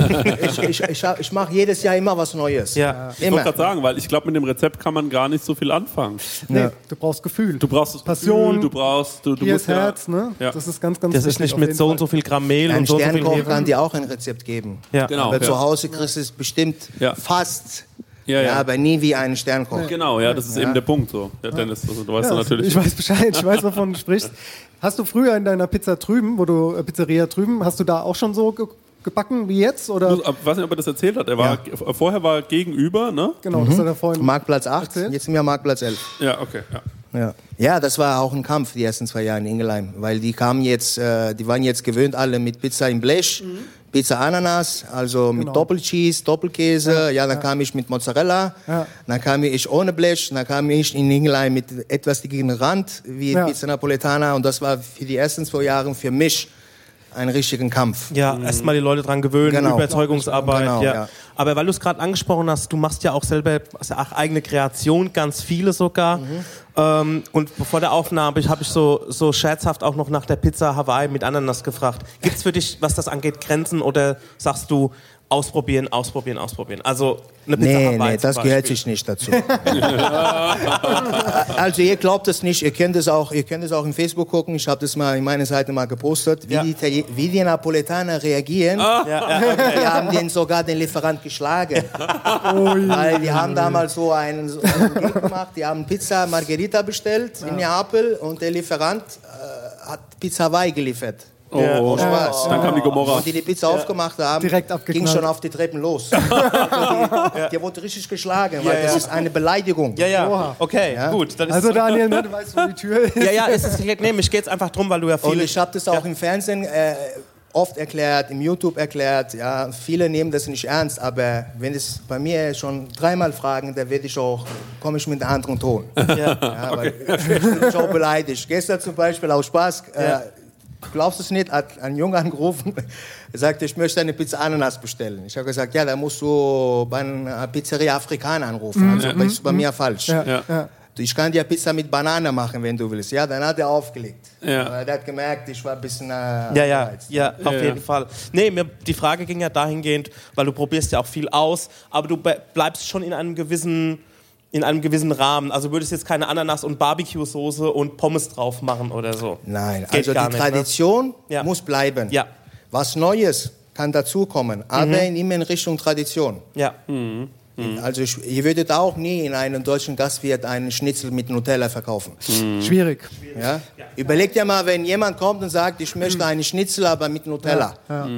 ich mache jedes Jahr immer was Neues. Ja. Ich wollte gerade sagen, weil ich glaube, mit dem Rezept kann man gar nicht so viel anfangen. Nee, du brauchst Gefühl. Du brauchst das Passion, Gefühl, du hier musst ist Herz, ne? Ja. Das ist ganz, ganz Das wichtig. ist nicht mit so und so viel Gramm Mehl Ein und so und so viel Sternkoch Hefe. kann dir auch ein Rezept geben. Ja. Genau. Aber zu Hause kriegst du es bestimmt fast, aber nie wie ein Sternkoch. Genau, ja, das ist eben der Punkt so. Ja, Dennis, also, du weißt ja natürlich. Ich weiß Bescheid, ich weiß, wovon du sprichst. Hast du früher in deiner Pizza drüben, Pizzeria drüben, hast du da auch schon so gebacken wie jetzt? Oder? Ich weiß nicht, ob er das erzählt hat. Vorher war er gegenüber, ne? Genau, das hat er vorhin Marktplatz 8, erzählt. jetzt sind wir Marktplatz 11. Ja, okay. Ja, das war auch ein Kampf die ersten 2 Jahre in Ingelheim, weil die kamen jetzt, die waren jetzt gewöhnt alle mit Pizza im Blech, Pizza Ananas, also mit Doppelcheese, Doppelkäse, dann kam ich mit Mozzarella, dann kam ich ohne Blech, dann kam ich in Ingelheim mit etwas dickeren Rand wie Pizza Napoletana und das war für die ersten 2 Jahre für mich einen richtigen Kampf. Ja, erstmal die Leute dran gewöhnen, Überzeugungsarbeit. Genau, ja. Aber weil du es gerade angesprochen hast, du machst ja auch selber auch eigene Kreation, ganz viele sogar. Und vor der Aufnahme habe ich so scherzhaft auch noch nach der Pizza Hawaii mit Ananas gefragt. Gibt es für dich, was das angeht, Grenzen oder sagst du, ausprobieren? Also eine Pizza Hawaii Nee, das gehört sich nicht dazu. Also ihr glaubt es nicht, ihr könnt es auch in Facebook gucken, ich habe das mal in meiner Seite mal gepostet, wie die Napoletaner reagieren. Die haben sogar den Lieferant geschlagen. Weil die haben damals so einen Gig gemacht, die haben Pizza Margherita bestellt in Neapel und der Lieferant hat Pizza Hawaii geliefert. Oh, Spaß. Dann kam die Gomorra. Und die Pizza aufgemacht haben, direkt ging schon auf die Treppen los. Der wurde richtig geschlagen, weil das ist eine Beleidigung. Ja. Okay, gut. Dann ist Also Daniel, ne, du weißt, wo die Tür ist. mich geht es einfach drum, weil du ja Und viele... ich habe das auch im Fernsehen oft erklärt, im YouTube erklärt. Ja, viele nehmen das nicht ernst, aber wenn es bei mir schon 3-mal fragen, dann komme ich mit einem anderen Ton. Weil ich bin auch beleidigt. Gestern zum Beispiel aus Spaß... Glaubst du es nicht, hat ein Junge angerufen, er sagte, ich möchte eine Pizza Ananas bestellen. Ich habe gesagt, da musst du bei einer Pizzeria Afrikaner anrufen, also das ist bei mir falsch. Ich kann dir Pizza mit Banane machen, wenn du willst. Ja, dann hat er aufgelegt. Er hat gemerkt, ich war ein bisschen auf jeden Fall. Nee, die Frage ging ja dahingehend, weil du probierst ja auch viel aus, aber du bleibst schon in einem gewissen Rahmen. Also würdest jetzt keine Ananas- und Barbecue-Soße und Pommes drauf machen oder so? Nein, Geht also gar die nicht, Tradition ne? muss bleiben. Ja. Was Neues kann dazukommen, aber immer in Richtung Tradition. Ja. Also ihr würdet auch nie in einem deutschen Gastwirt einen Schnitzel mit Nutella verkaufen. Schwierig. Ja? Überlegt ja mal, wenn jemand kommt und sagt, ich möchte einen Schnitzel, aber mit Nutella.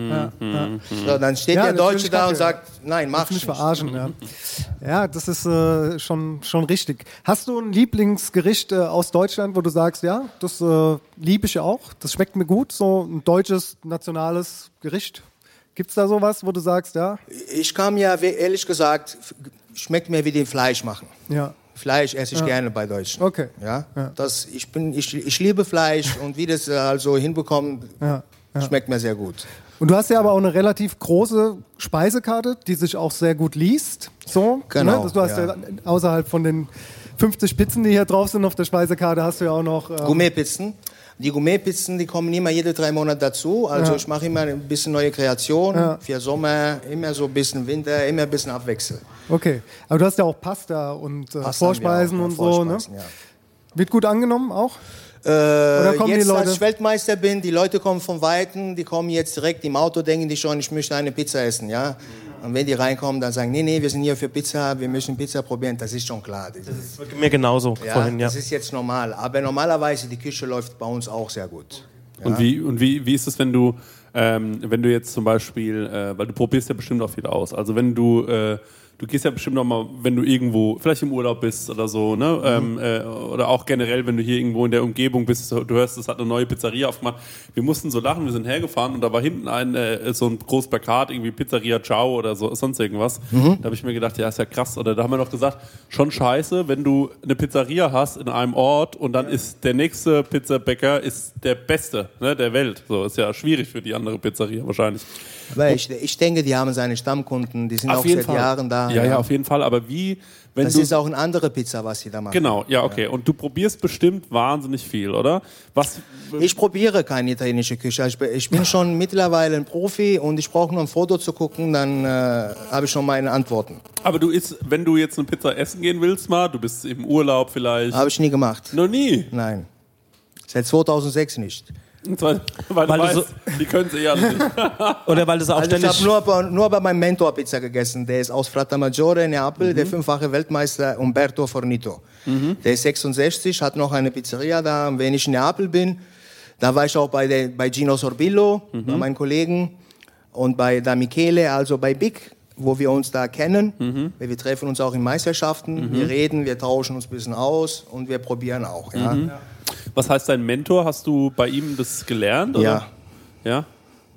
So, dann steht der Deutsche da und sagt, nein, mach nicht. Verarschen, ja, das ist schon richtig. Hast du ein Lieblingsgericht aus Deutschland, wo du sagst, ja, das liebe ich auch, das schmeckt mir gut, so ein deutsches, nationales Gericht? Gibt es da sowas, wo du sagst, ja? Ich kann mir, ehrlich gesagt, schmeckt mir wie den Fleisch machen. Ja. Fleisch esse ich gerne bei Deutschen. Okay. Ja? Ich liebe Fleisch und wie das also hinbekommt, schmeckt mir sehr gut. Und du hast ja aber auch eine relativ große Speisekarte, die sich auch sehr gut liest. So, genau. Ne? Du hast ja außerhalb von den 50 Pizzen, die hier drauf sind auf der Speisekarte, hast du ja auch noch... Gourmetpizzen. Die Gourmetpizzen, die kommen immer jede 3 Monate dazu. Also ich mache immer ein bisschen neue Kreation für Sommer, immer so ein bisschen Winter, immer ein bisschen Abwechsel. Okay, aber du hast ja auch Pasta und Vorspeisen und so, ne? Ja. Wird gut angenommen auch? Oder kommen jetzt, die Leute? als ich Weltmeister bin, die Leute kommen von Weitem, die kommen jetzt direkt im Auto, denken die schon, ich möchte eine Pizza essen, ja. Und wenn die reinkommen, dann sagen, nee, wir sind hier für Pizza, wir müssen Pizza probieren, das ist schon klar. Das ist mir genauso vorhin, ja. Das ist jetzt normal, aber normalerweise, die Küche läuft bei uns auch sehr gut. Ja? Und wie ist es, wenn du jetzt zum Beispiel, weil du probierst ja bestimmt auch viel aus, also wenn du gehst ja bestimmt noch mal, wenn du irgendwo, vielleicht im Urlaub bist oder so, ne? Oder auch generell, wenn du hier irgendwo in der Umgebung bist, du hörst, es hat eine neue Pizzeria aufgemacht. Wir mussten so lachen, wir sind hergefahren und da war hinten so ein großes Plakat, irgendwie Pizzeria Ciao oder so, sonst irgendwas. Da habe ich mir gedacht, ja, ist ja krass. Oder da haben wir noch gesagt, schon scheiße, wenn du eine Pizzeria hast in einem Ort und dann ist der nächste Pizzabäcker ist der Beste, ne, der Welt. So, ist ja schwierig für die andere Pizzeria wahrscheinlich. Aber ich denke, die haben seine Stammkunden, die sind auf auch jeden seit Fall. Jahren da. Ja, auf jeden Fall. Aber wenn das ist auch eine andere Pizza, was sie da machen. Genau, ja, okay. Und du probierst bestimmt wahnsinnig viel, oder? Ich probiere keine italienische Küche. Ich bin schon mittlerweile ein Profi und ich brauche nur ein Foto zu gucken, dann habe ich schon meine Antworten. Aber wenn du jetzt eine Pizza essen gehen willst mal, du bist im Urlaub vielleicht. Habe ich nie gemacht. Noch nie? Nein. Seit 2006 nicht. Weil du weißt, die können sie ja nicht. Oder weil das auch also ich habe nur bei meinem Mentor Pizza gegessen. Der ist aus Frattamaggiore in Neapel, der 5-fache Weltmeister Umberto Fornito. Der ist 66, hat noch eine Pizzeria da. Und wenn ich in Neapel bin, da war ich auch bei Gino Sorbillo, bei meinen Kollegen, und bei Da Michele, also bei Big, wo wir uns da kennen. Wir treffen uns auch in Meisterschaften, wir reden, wir tauschen uns ein bisschen aus und wir probieren auch. Ja. Was heißt dein Mentor? Hast du bei ihm das gelernt? Oder? Ja.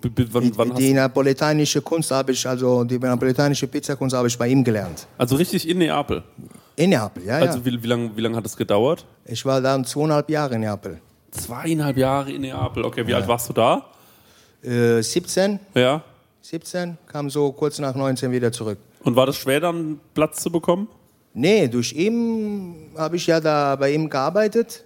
Die napoletanische Kunst habe ich, also die napoletanische Pizzakunst habe ich bei ihm gelernt. Also richtig in Neapel? In Neapel, ja. Also wie lang hat es gedauert? Ich war da 2,5 Jahre in Neapel. 2,5 Jahre in Neapel, okay. Wie alt warst du da? 17. Ja. 17, kam so kurz nach 19 wieder zurück. Und war das schwer, dann Platz zu bekommen? Nee, durch ihn habe ich ja da bei ihm gearbeitet.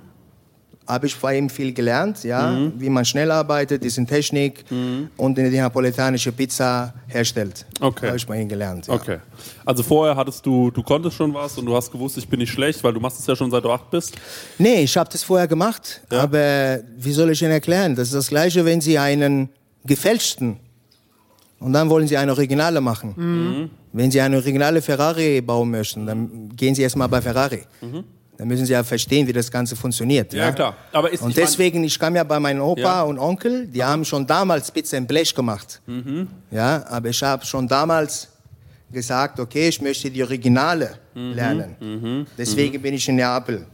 Habe ich bei ihm viel gelernt, ja, wie man schnell arbeitet, diese Technik und die napoletanische Pizza herstellt. Okay. Habe ich bei ihm gelernt. Ja. Okay. Also vorher du konntest schon was und du hast gewusst, ich bin nicht schlecht, weil du machst es ja schon seit du 8 bist. Nee, ich habe das vorher gemacht, aber wie soll ich Ihnen erklären? Das ist das Gleiche, wenn Sie einen gefälschten und dann wollen Sie eine Originale machen. Wenn Sie eine originale Ferrari bauen möchten, dann gehen Sie erstmal bei Ferrari. Dann müssen Sie ja verstehen, wie das Ganze funktioniert. Ja, klar. Aber und deswegen, ich kam ja bei meinem Opa und Onkel, die haben schon damals Pizza im Blech gemacht. Ja, aber ich habe schon damals gesagt, okay, ich möchte die Originale lernen. Deswegen bin ich in Neapel.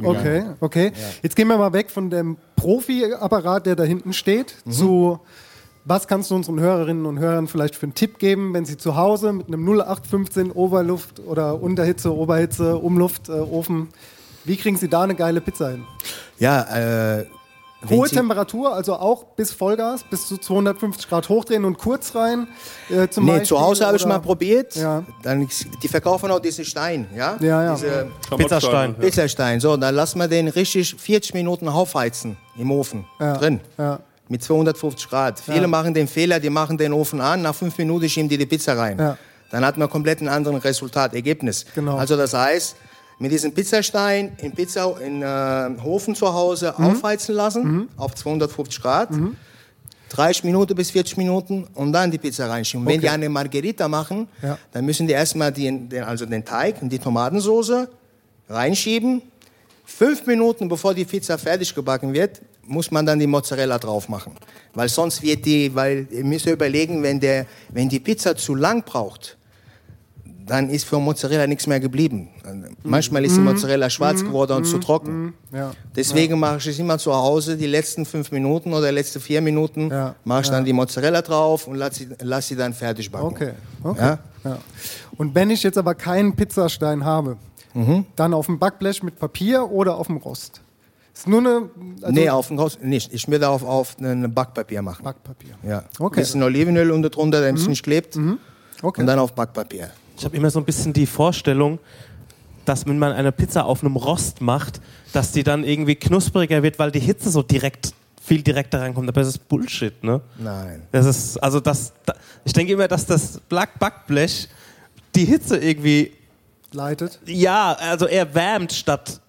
Okay. Ja. Jetzt gehen wir mal weg von dem Profi-Apparat, der da hinten steht, zu... Was kannst du unseren Hörerinnen und Hörern vielleicht für einen Tipp geben, wenn sie zu Hause mit einem 0815 Oberluft- oder Unterhitze, Oberhitze, Umluftofen, wie kriegen sie da eine geile Pizza hin? Ja, hohe Temperatur, also auch bis Vollgas, bis zu 250 Grad hochdrehen und kurz rein. Zu Hause habe ich mal probiert. Ja. Die verkaufen auch diesen Stein, ja? Diese Pizzastein. Pizzastein. So, dann lassen wir den richtig 40 Minuten aufheizen im Ofen drin. Ja. Mit 250 Grad. Viele machen den Fehler, die machen den Ofen an, nach 5 Minuten schieben die Pizza rein. Ja. Dann hat man komplett ein anderes Ergebnis. Genau. Also das heißt, mit diesem Pizzastein in Ofen zu Hause aufheizen lassen, auf 250 Grad, 30 Minuten bis 40 Minuten und dann die Pizza reinschieben. Okay. Wenn die eine Margherita machen, dann müssen die erstmal den Teig und die Tomatensauce reinschieben. 5 Minuten bevor die Pizza fertig gebacken wird, muss man dann die Mozzarella drauf machen. Weil sonst wird weil ihr müsst überlegen, wenn die Pizza zu lang braucht, dann ist für Mozzarella nichts mehr geblieben. Manchmal ist die Mozzarella schwarz geworden und zu trocken. Deswegen mache ich es immer zu Hause, die letzten 5 Minuten oder letzten 4 Minuten, mache ich dann die Mozzarella drauf und lass sie dann fertig backen. Okay. Ja? Und wenn ich jetzt aber keinen Pizzastein habe, dann auf dem Backblech mit Papier oder auf dem Rost? Ist nur eine... Nee, auf dem Rost nicht. Ich würde auf ein Backpapier machen. Backpapier. Ja. Okay. Ein bisschen Olivenöl unter drunter, damit es nicht klebt. Okay. Und dann auf Backpapier. Ich habe immer so ein bisschen die Vorstellung, dass wenn man eine Pizza auf einem Rost macht, dass die dann irgendwie knuspriger wird, weil die Hitze so viel direkter reinkommt. Aber das ist Bullshit, ne? Nein. Das ist, also ich denke immer, dass das Backblech die Hitze irgendwie Leitet. Ja, also erwärmt statt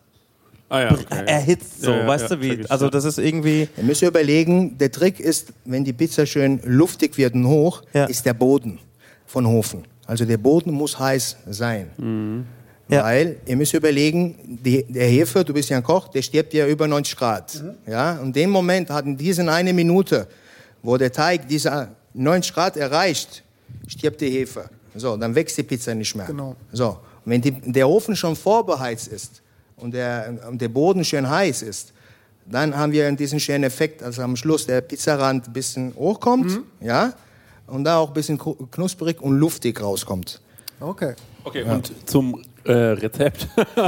erhitzt, so, weißt du wie? Also das ist irgendwie... Ihr müsst überlegen, der Trick ist, wenn die Pizza schön luftig wird und hoch, ist der Boden von Ofen. Also der Boden muss heiß sein. Mhm. Ja. Weil, ihr müsst überlegen, der Hefe, du bist ja ein Koch, der stirbt ja über 90 Grad. Ja? Und in dem Moment hat in diesen 1 Minute, wo der Teig diese 90 Grad erreicht, stirbt die Hefe. So, dann wächst die Pizza nicht mehr. Genau. So, und wenn der Ofen schon vorbeheizt ist und der Boden schön heiß ist, dann haben wir diesen schönen Effekt, dass am Schluss der Pizzarand ein bisschen hochkommt, ja, und da auch ein bisschen knusprig und luftig rauskommt. Okay. Okay, und zum Rezept.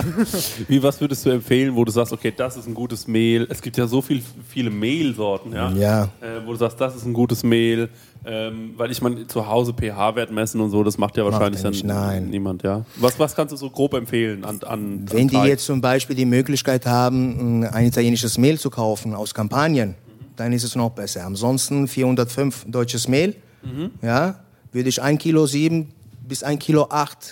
Was würdest du empfehlen, wo du sagst, okay, das ist ein gutes Mehl? Es gibt ja so viele Mehlsorten, ja. Wo du sagst, das ist ein gutes Mehl. Weil ich meine, zu Hause pH-Wert messen und so, das macht ja wahrscheinlich dann niemand, ja. Was kannst du so grob empfehlen an Wenn die jetzt zum Beispiel die Möglichkeit haben, ein italienisches Mehl zu kaufen aus Kampagnen, dann ist es noch besser. Ansonsten 405 deutsches Mehl, ja, würde ich 1,7 Kilo bis 1,8 Kilo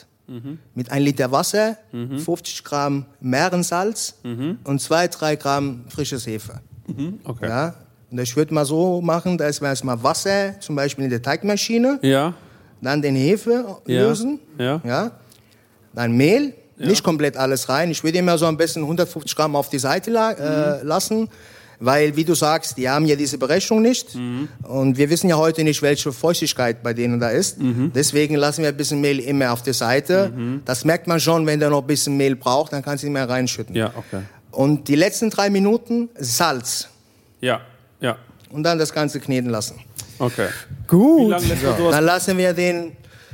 mit 1 Liter Wasser, 50 Gramm Meerensalz und 2-3 Gramm frisches Hefe. Okay. Ja, und ich würde mal so machen, dass wir erstmal Wasser, zum Beispiel in der Teigmaschine, dann den Hefe lösen, ja, dann Mehl, nicht komplett alles rein. Ich würde immer so am besten 150 Gramm auf die Seite lassen, weil, wie du sagst, die haben ja diese Berechnung nicht und wir wissen ja heute nicht, welche Feuchtigkeit bei denen da ist. Deswegen lassen wir ein bisschen Mehl immer auf der Seite. Das merkt man schon, wenn der noch ein bisschen Mehl braucht, dann kannst du ihn mehr reinschütten. Ja, okay. Und die letzten 3 Minuten Salz. Ja. Und dann das Ganze kneten lassen. Okay. Gut. Wie lange lässt du sowas? Dann lassen wir den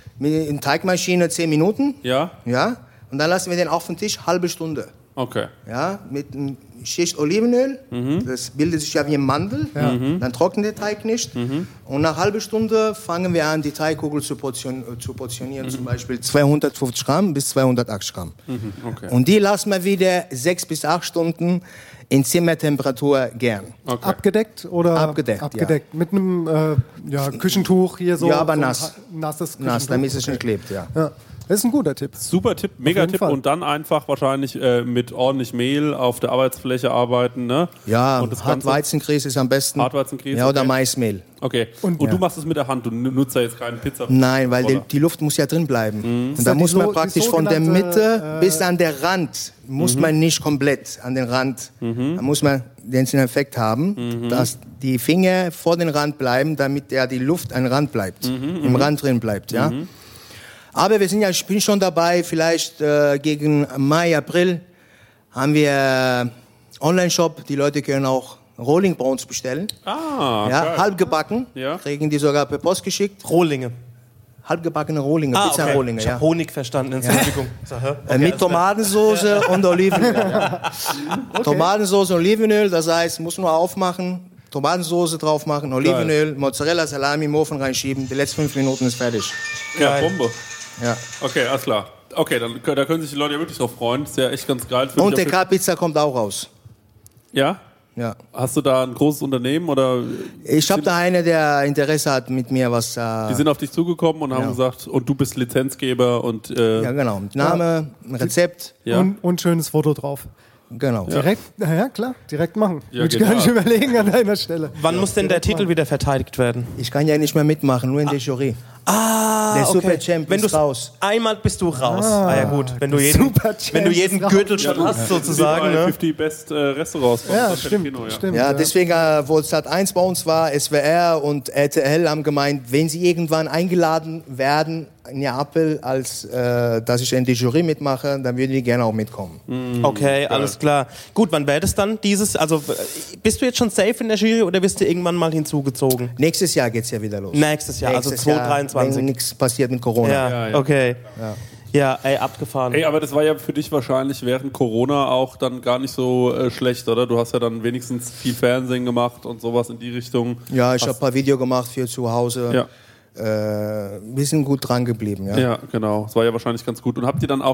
in Teigmaschine 10 Minuten. Ja. Und dann lassen wir den auf den Tisch, halbe Stunde. Okay. Ja, mit einer Schicht Olivenöl. Das bildet sich ja wie ein Mandel. Dann trocknet der Teig nicht. Und nach halbe Stunde fangen wir an, die Teigkugel zu portionieren. Zum Beispiel 250 Gramm bis 280 Gramm. Okay. Und die lassen wir wieder 6 bis 8 Stunden in Zimmertemperatur gern. Okay. Abgedeckt oder? Abgedeckt, Abgedeckt. Mit einem Küchentuch hier so. Ja, aber so nass. Nasses Küchentuch. Nass, damit es nicht klebt, ja. Das ist ein guter Tipp. Super Tipp, mega Tipp. Fall. Und dann einfach wahrscheinlich mit ordentlich Mehl auf der Arbeitsfläche arbeiten, ne? Ja, und das Hartweizengrieß ist am besten. Hartweizengrieß, ja, oder okay. Maismehl. Okay. Und du machst es mit der Hand, du nutzt ja jetzt keinen Pizza. Nein, weil die Luft muss ja drin bleiben. Und da muss man praktisch von der Mitte bis an den Rand, muss man nicht komplett an den Rand, da muss man den Effekt haben, dass die Finger vor den Rand bleiben, damit die Luft an den Rand bleibt, im Rand drin bleibt, ja. Aber ich bin schon dabei, vielleicht gegen Mai, April haben wir Online-Shop, die Leute können auch Rolling Browns bestellen. Halb gebacken, kriegen die sogar per Post geschickt. Rohlinge. Halbgebackene Rohlinge, Pizza-Rohlinge. Ich habe Honig verstanden, Entschuldigung. Okay, mit Tomatensauce und Olivenöl. Tomatensauce und Olivenöl, das heißt, muss nur aufmachen, Tomatensauce drauf machen, Olivenöl, Mozzarella, Salami im Ofen reinschieben, die letzten 5 Minuten ist fertig. Ja, Bombe. Ja. Okay, alles klar. Okay, da können sich die Leute ja wirklich drauf freuen. Das ist ja echt ganz geil. Und TK-Pizza kommt auch raus. Ja? Ja. Hast du da ein großes Unternehmen oder? Ich habe da einen, der Interesse hat mit mir was. Die sind auf dich zugekommen und haben gesagt, und du bist Lizenzgeber und. Ja, genau. Name, ein Rezept. Ja. Und schönes Foto drauf. Genau. Direkt, ja klar, direkt machen. Ja, Würde ich gar nicht überlegen an deiner Stelle. Wann muss denn der Titel wieder verteidigt werden? Ich kann ja nicht mehr mitmachen, nur in der Jury. Der Superchamp ist raus. Einmal bist du raus. Ja gut, wenn du jeden Gürtel schon hast sozusagen. 50 Best Restaurants. Ja, stimmt. Ja, deswegen, wo Sat.1 bei uns war, SWR und RTL haben gemeint, wenn sie irgendwann eingeladen werden in Neapel, dass ich in die Jury mitmache, dann würden die gerne auch mitkommen. Okay, alles klar. Gut, wann wäre das dann also bist du jetzt schon safe in der Jury oder wirst du irgendwann mal hinzugezogen? Nächstes Jahr geht's ja wieder los. Nächstes Jahr, also 2023. Wenn nichts passiert mit Corona. Ja, okay. Ja, abgefahren. Ey, aber das war ja für dich wahrscheinlich während Corona auch dann gar nicht so schlecht, oder? Du hast ja dann wenigstens viel Fernsehen gemacht und sowas in die Richtung. Ja, ich habe ein paar Videos gemacht für zu Hause. Ja. Wir sind gut dran geblieben. Ja, genau. Das war ja wahrscheinlich ganz gut. Und habt ihr dann auch,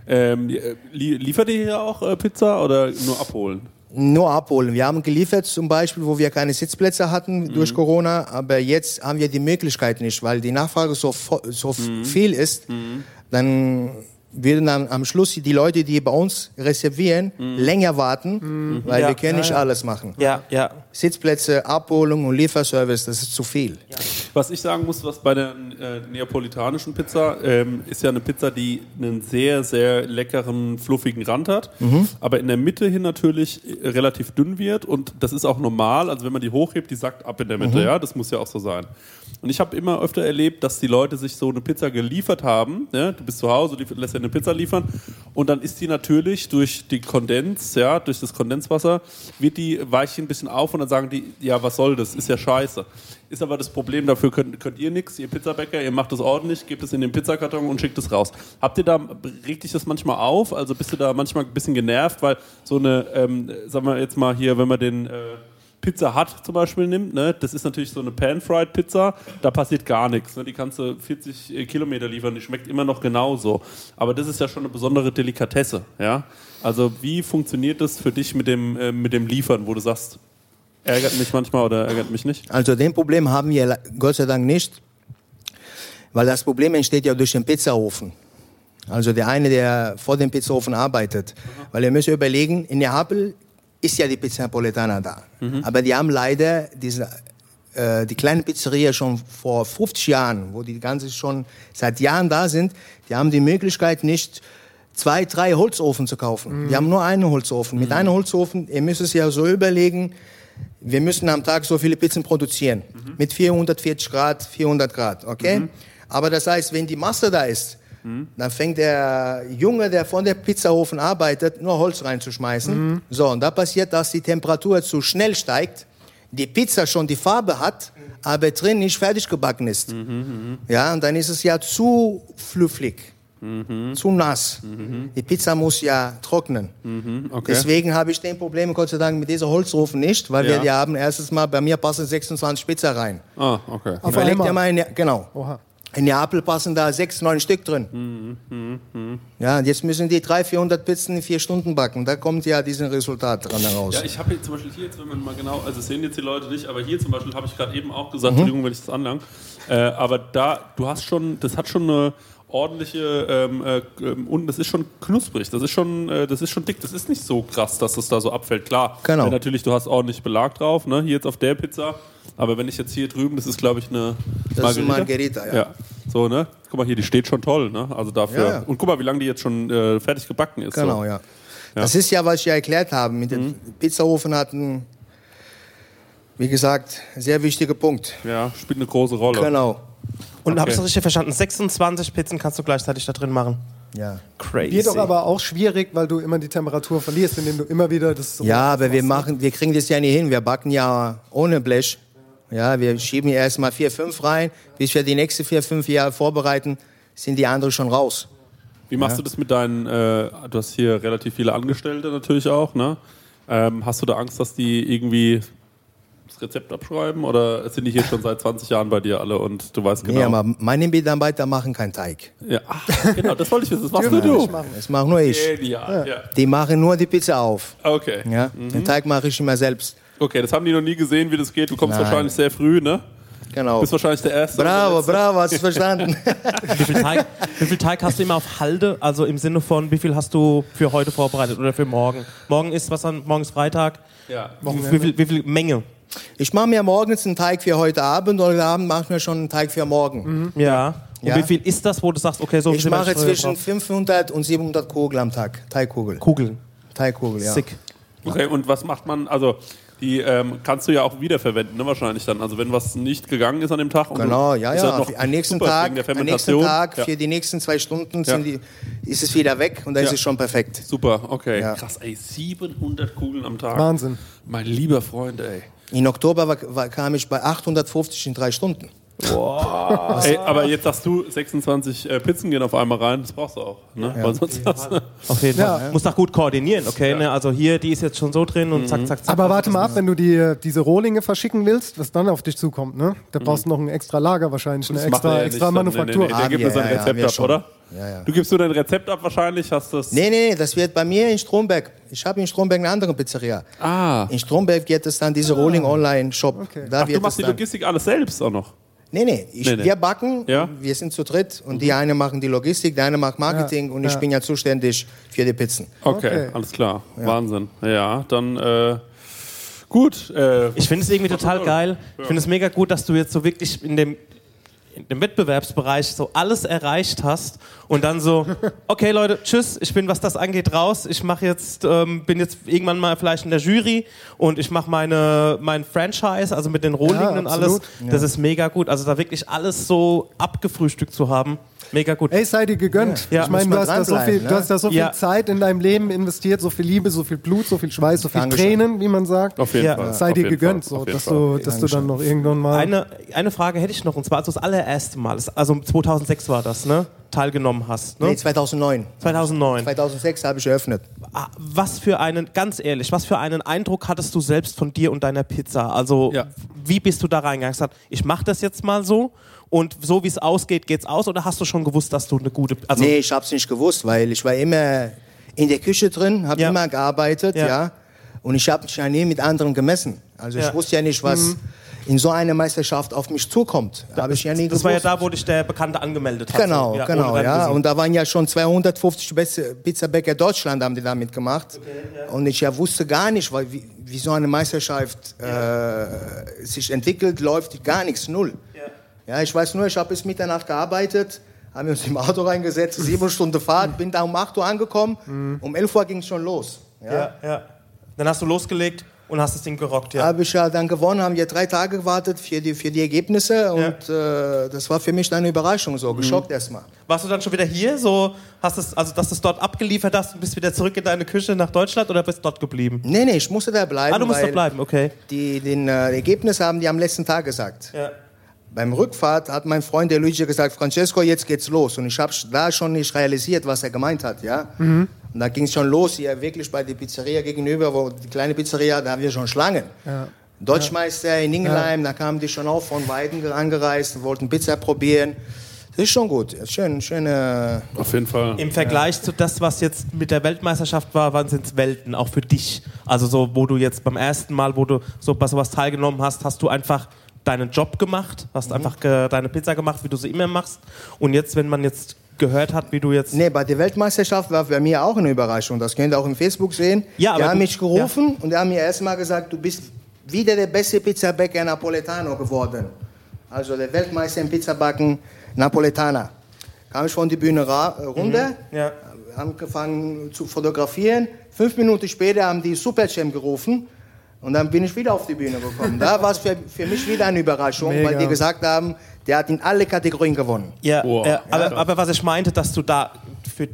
Liefert ihr hier auch Pizza oder nur abholen? Nur abholen. Wir haben geliefert zum Beispiel, wo wir keine Sitzplätze hatten durch Corona, aber jetzt haben wir die Möglichkeit nicht, weil die Nachfrage so viel ist, dann würden dann am Schluss die Leute, die bei uns reservieren, länger warten, weil wir können nicht alles machen. Ja. Sitzplätze, Abholung und Lieferservice, das ist zu viel. Ja. Was ich sagen muss, was bei der neapolitanischen Pizza ist ja eine Pizza, die einen sehr, sehr leckeren, fluffigen Rand hat, aber in der Mitte hin natürlich relativ dünn wird und das ist auch normal, also wenn man die hochhebt, die sackt ab in der Mitte, ja, das muss ja auch so sein. Und ich habe immer öfter erlebt, dass die Leute sich so eine Pizza geliefert haben, ja, du bist zu Hause, lässt dir eine Pizza liefern und dann ist die natürlich durch die Kondens, ja, durch das Kondenswasser, weicht die ein bisschen auf und dann sagen die, ja, was soll das, ist ja scheiße. Ist aber das Problem, dafür könnt ihr nichts, ihr Pizzabäcker, ihr macht das ordentlich, gebt es in den Pizzakarton und schickt es raus. Regt dich das manchmal auf? Also bist du da manchmal ein bisschen genervt, weil so eine, sagen wir jetzt mal hier, wenn man den Pizza Hut zum Beispiel nimmt, ne, das ist natürlich so eine Pan-Fried-Pizza, da passiert gar nichts. Ne, die kannst du 40 Kilometer liefern, die schmeckt immer noch genauso. Aber das ist ja schon eine besondere Delikatesse. Ja? Also wie funktioniert das für dich mit dem Liefern, wo du sagst, ärgert mich manchmal oder ärgert mich nicht? Also den Problem haben wir Gott sei Dank nicht, weil das Problem entsteht ja durch den Pizzaofen. Also der eine, der vor dem Pizzaofen arbeitet. Weil ihr müsst überlegen, in Neapel ist ja die Pizza Napoletana da. Aber die haben leider die kleinen Pizzeria schon vor 50 Jahren, wo die ganze schon seit Jahren da sind, die haben die Möglichkeit nicht 2, 3 Holzofen zu kaufen. Die haben nur einen Holzofen. Mit einem Holzofen, ihr müsst es ja so überlegen, wir müssen am Tag so viele Pizzen produzieren. Mit 440 Grad, 400 Grad, okay? Aber das heißt, wenn die Masse da ist, dann fängt der Junge, der von der Pizzaofen arbeitet, nur Holz reinzuschmeißen. So, und da passiert, dass die Temperatur zu schnell steigt, die Pizza schon die Farbe hat, aber drin nicht fertig gebacken ist. Ja, und dann ist es ja zu flüffig, zu nass. Die Pizza muss ja trocknen. Okay. Deswegen habe ich den Problem, Gott sei Dank, mit dieser Holzofen nicht, weil wir die haben, erstens mal, bei mir passen 26 Pizza rein. Ah, okay. Überlegt ihr mal, genau. Oha. In Neapel passen da 6, 9 Stück drin. Ja, und jetzt müssen die 300, 400 Pizzen in 4 Stunden backen. Da kommt ja dieses Resultat dran heraus. Ja, ich habe jetzt zum Beispiel hier, wenn man mal genau, also sehen jetzt die Leute nicht, aber hier zum Beispiel habe ich gerade eben auch gesagt, Entschuldigung, wenn ich das anlang, aber das hat schon eine ordentliche, und das ist schon knusprig, das ist schon dick, das ist nicht so krass, dass das da so abfällt. Klar, genau. Natürlich, du hast ordentlich Belag drauf, ne? Hier jetzt auf der Pizza, aber wenn ich jetzt hier drüben, das ist glaube ich eine Margherita, ja. So, ne? Guck mal hier, die steht schon toll, ne? Also dafür. Ja. Und guck mal, wie lange die jetzt schon fertig gebacken ist. Genau, so. ja. Das ist ja, was ich ja erklärt habe. Mit dem Pizzaofen hatten, wie gesagt, sehr wichtiger Punkt. Ja, spielt eine große Rolle. Genau. Und habe ich das richtig verstanden? 26 Pizzen kannst du gleichzeitig da drin machen? Ja. Crazy. Wird doch aber auch schwierig, weil du immer die Temperatur verlierst, indem du immer wieder das... Ja, aber wir kriegen das ja nicht hin. Wir backen ja ohne Blech. Ja, wir schieben erst mal 4, 5 rein. Bis wir die nächsten 4, 5 Jahre vorbereiten, sind die anderen schon raus. Wie machst du das mit deinen, du hast hier relativ viele Angestellte natürlich auch, ne? Hast du da Angst, dass die irgendwie das Rezept abschreiben oder sind die hier schon seit 20 Jahren bei dir alle und du weißt genau? Nee, aber meine Mitarbeiter machen keinen Teig. Ja, genau, das wollte ich wissen, das machst nur du. Das mache nur ich. Genial, ja. Die machen nur die Pizza auf. Okay. Ja? Den Teig mache ich immer selbst. Okay, das haben die noch nie gesehen, wie das geht. Du kommst wahrscheinlich sehr früh, ne? Genau. Du bist wahrscheinlich der Erste. Bravo, hast du verstanden. Wie viel Teig hast du immer auf Halde? Also im Sinne von, wie viel hast du für heute vorbereitet oder für morgen? Morgen ist morgen ist Freitag. Ja. Wie viel Menge? Ich mache mir morgens einen Teig für heute Abend und heute Abend mache ich mir schon einen Teig für morgen. Ja. Und Ja. wie viel ist das, wo du sagst, okay, so viel Ich mache zwischen drauf? 500 und 700 Kugeln am Tag. Teigkugeln. Teigkugel, ja. Sick. Okay, und was macht man, also die kannst du ja auch wiederverwenden, ne, wahrscheinlich dann. Also wenn was nicht gegangen ist an dem Tag. Und Genau, ist ja. halt noch Am nächsten super Tag, wegen der Fermentation. Ja. für die nächsten 2 Stunden Ja. ist es wieder weg und dann ist es schon perfekt. Super, okay. Ja. Krass, ey, 700 Kugeln am Tag. Wahnsinn. Mein lieber Freund, ey. In Oktober kam ich bei 850 in 3 Stunden. Boah. Ey, aber jetzt sagst du, 26 Pizzen gehen auf einmal rein, das brauchst du auch. Ne? Weil sonst auf jeden Fall. Muss doch gut koordinieren, okay? Ja. Ne? Also hier, die ist jetzt schon so drin und zack, zack, zack. Aber warte mal ab, wenn du diese Rohlinge verschicken willst, was dann auf dich zukommt, ne? Da brauchst du noch ein extra Lager wahrscheinlich, eine extra Manufaktur. Der gibt mir sein Rezept ab, oder? Ja. Du gibst dein Rezept ab wahrscheinlich, hast das... Nee, das wird bei mir in Stromberg. Ich habe in Stromberg eine andere Pizzeria. In Stromberg geht es dann diese Rohling Online-Shop. Okay. Ach, du machst die Logistik alles selbst auch noch? Nee. Wir backen, wir sind zu dritt und die eine machen die Logistik, der eine macht Marketing und ich bin ja zuständig für die Pizzen. Okay, alles klar. Ja. Wahnsinn. Ja, dann... Gut. Ich finde es irgendwie total geil. Ich finde es mega gut, dass du jetzt so wirklich in dem Wettbewerbsbereich so alles erreicht hast und dann so, okay Leute, tschüss, ich bin, was das angeht, raus. Ich mache jetzt, bin jetzt irgendwann mal vielleicht in der Jury und ich mache mein Franchise, also mit den Rohlingen und alles. Das ist mega gut. Also da wirklich alles so abgefrühstückt zu haben, mega gut. Ey, sei dir gegönnt. Ja. Ich meine, du hast da so viel Zeit in deinem Leben investiert, so viel Liebe, so viel Blut, so viel Schweiß, so viel Tränen, wie man sagt. Auf jeden Fall. Sei dir gegönnt, so, dass du dann noch irgendwann mal... Eine Frage hätte ich noch, und zwar als das allererste Mal, also 2006 war das, ne? Teilgenommen hast. Ne? Nee, 2009. 2006 habe ich eröffnet. Was für einen Eindruck hattest du selbst von dir und deiner Pizza? Also wie bist du da reingegangen? Hast du gesagt, ich mache das jetzt mal so und so wie es ausgeht, geht's aus? Oder hast du schon gewusst, dass du eine gute... Nee, ich habe es nicht gewusst, weil ich war immer in der Küche drin, habe immer gearbeitet, und ich habe mich ja nie mit anderen gemessen. Also ich wusste ja nicht, was... in so eine Meisterschaft auf mich zukommt. Habe ich ja nie gewusst. Das war ja da, wo dich der Bekannte angemeldet hat. Genau. Und da waren ja schon 250 beste Pizzabäcker Deutschland, haben die da mitgemacht. Okay, und ich wusste gar nicht, wie so eine Meisterschaft sich entwickelt, läuft gar nichts, null. Ja, ich weiß nur, ich habe bis Mitternacht gearbeitet, haben wir uns im Auto reingesetzt, 7 Stunden Fahrt, bin da um 8 Uhr angekommen, um 11 Uhr ging es schon los. Dann hast du losgelegt und hast das Ding gerockt, Habe ich dann gewonnen, haben ja 3 Tage gewartet für die Ergebnisse und das war für mich eine Überraschung, so geschockt erstmal. Warst du dann schon wieder hier, so dass du es dort abgeliefert hast und bist wieder zurück in deine Küche nach Deutschland oder bist du dort geblieben? Nee, ich musste da bleiben. Du musst da bleiben, okay. Die Ergebnisse haben die am letzten Tag gesagt. Ja. Beim Rückfahrt hat mein Freund der Luigi gesagt, Francesco, jetzt geht's los. Und ich habe da schon nicht realisiert, was er gemeint hat, Und da ging es schon los, hier wirklich bei der Pizzeria gegenüber, wo die kleine Pizzeria, da haben wir schon Schlangen. Deutschmeister in Ingelheim, da kamen die schon auch von Weiden angereist und wollten Pizza probieren. Das ist schon gut, schön. Auf jeden Fall. Im Vergleich zu das, was jetzt mit der Weltmeisterschaft war, sind es Welten, auch für dich. Also so, wo du jetzt beim ersten Mal, wo du so bei sowas teilgenommen hast, hast du einfach deinen Job gemacht, hast einfach deine Pizza gemacht, wie du sie immer machst. Und jetzt, wenn man jetzt gehört hat, wie du jetzt... Nee, bei der Weltmeisterschaft war bei mir auch eine Überraschung. Das könnt ihr auch im Facebook sehen. Ja, die haben mich gerufen und die haben mir erstmal gesagt, du bist wieder der beste Pizzabäcker Napoletano geworden. Also der Weltmeister im Pizzabacken Napoletana. Kam ich von der Bühne runter, angefangen zu fotografieren. 5 Minuten später haben die Superchamp gerufen. Und dann bin ich wieder auf die Bühne gekommen. Da war es für mich wieder eine Überraschung, weil die gesagt haben, der hat in alle Kategorien gewonnen. Aber was ich meinte, dass du da für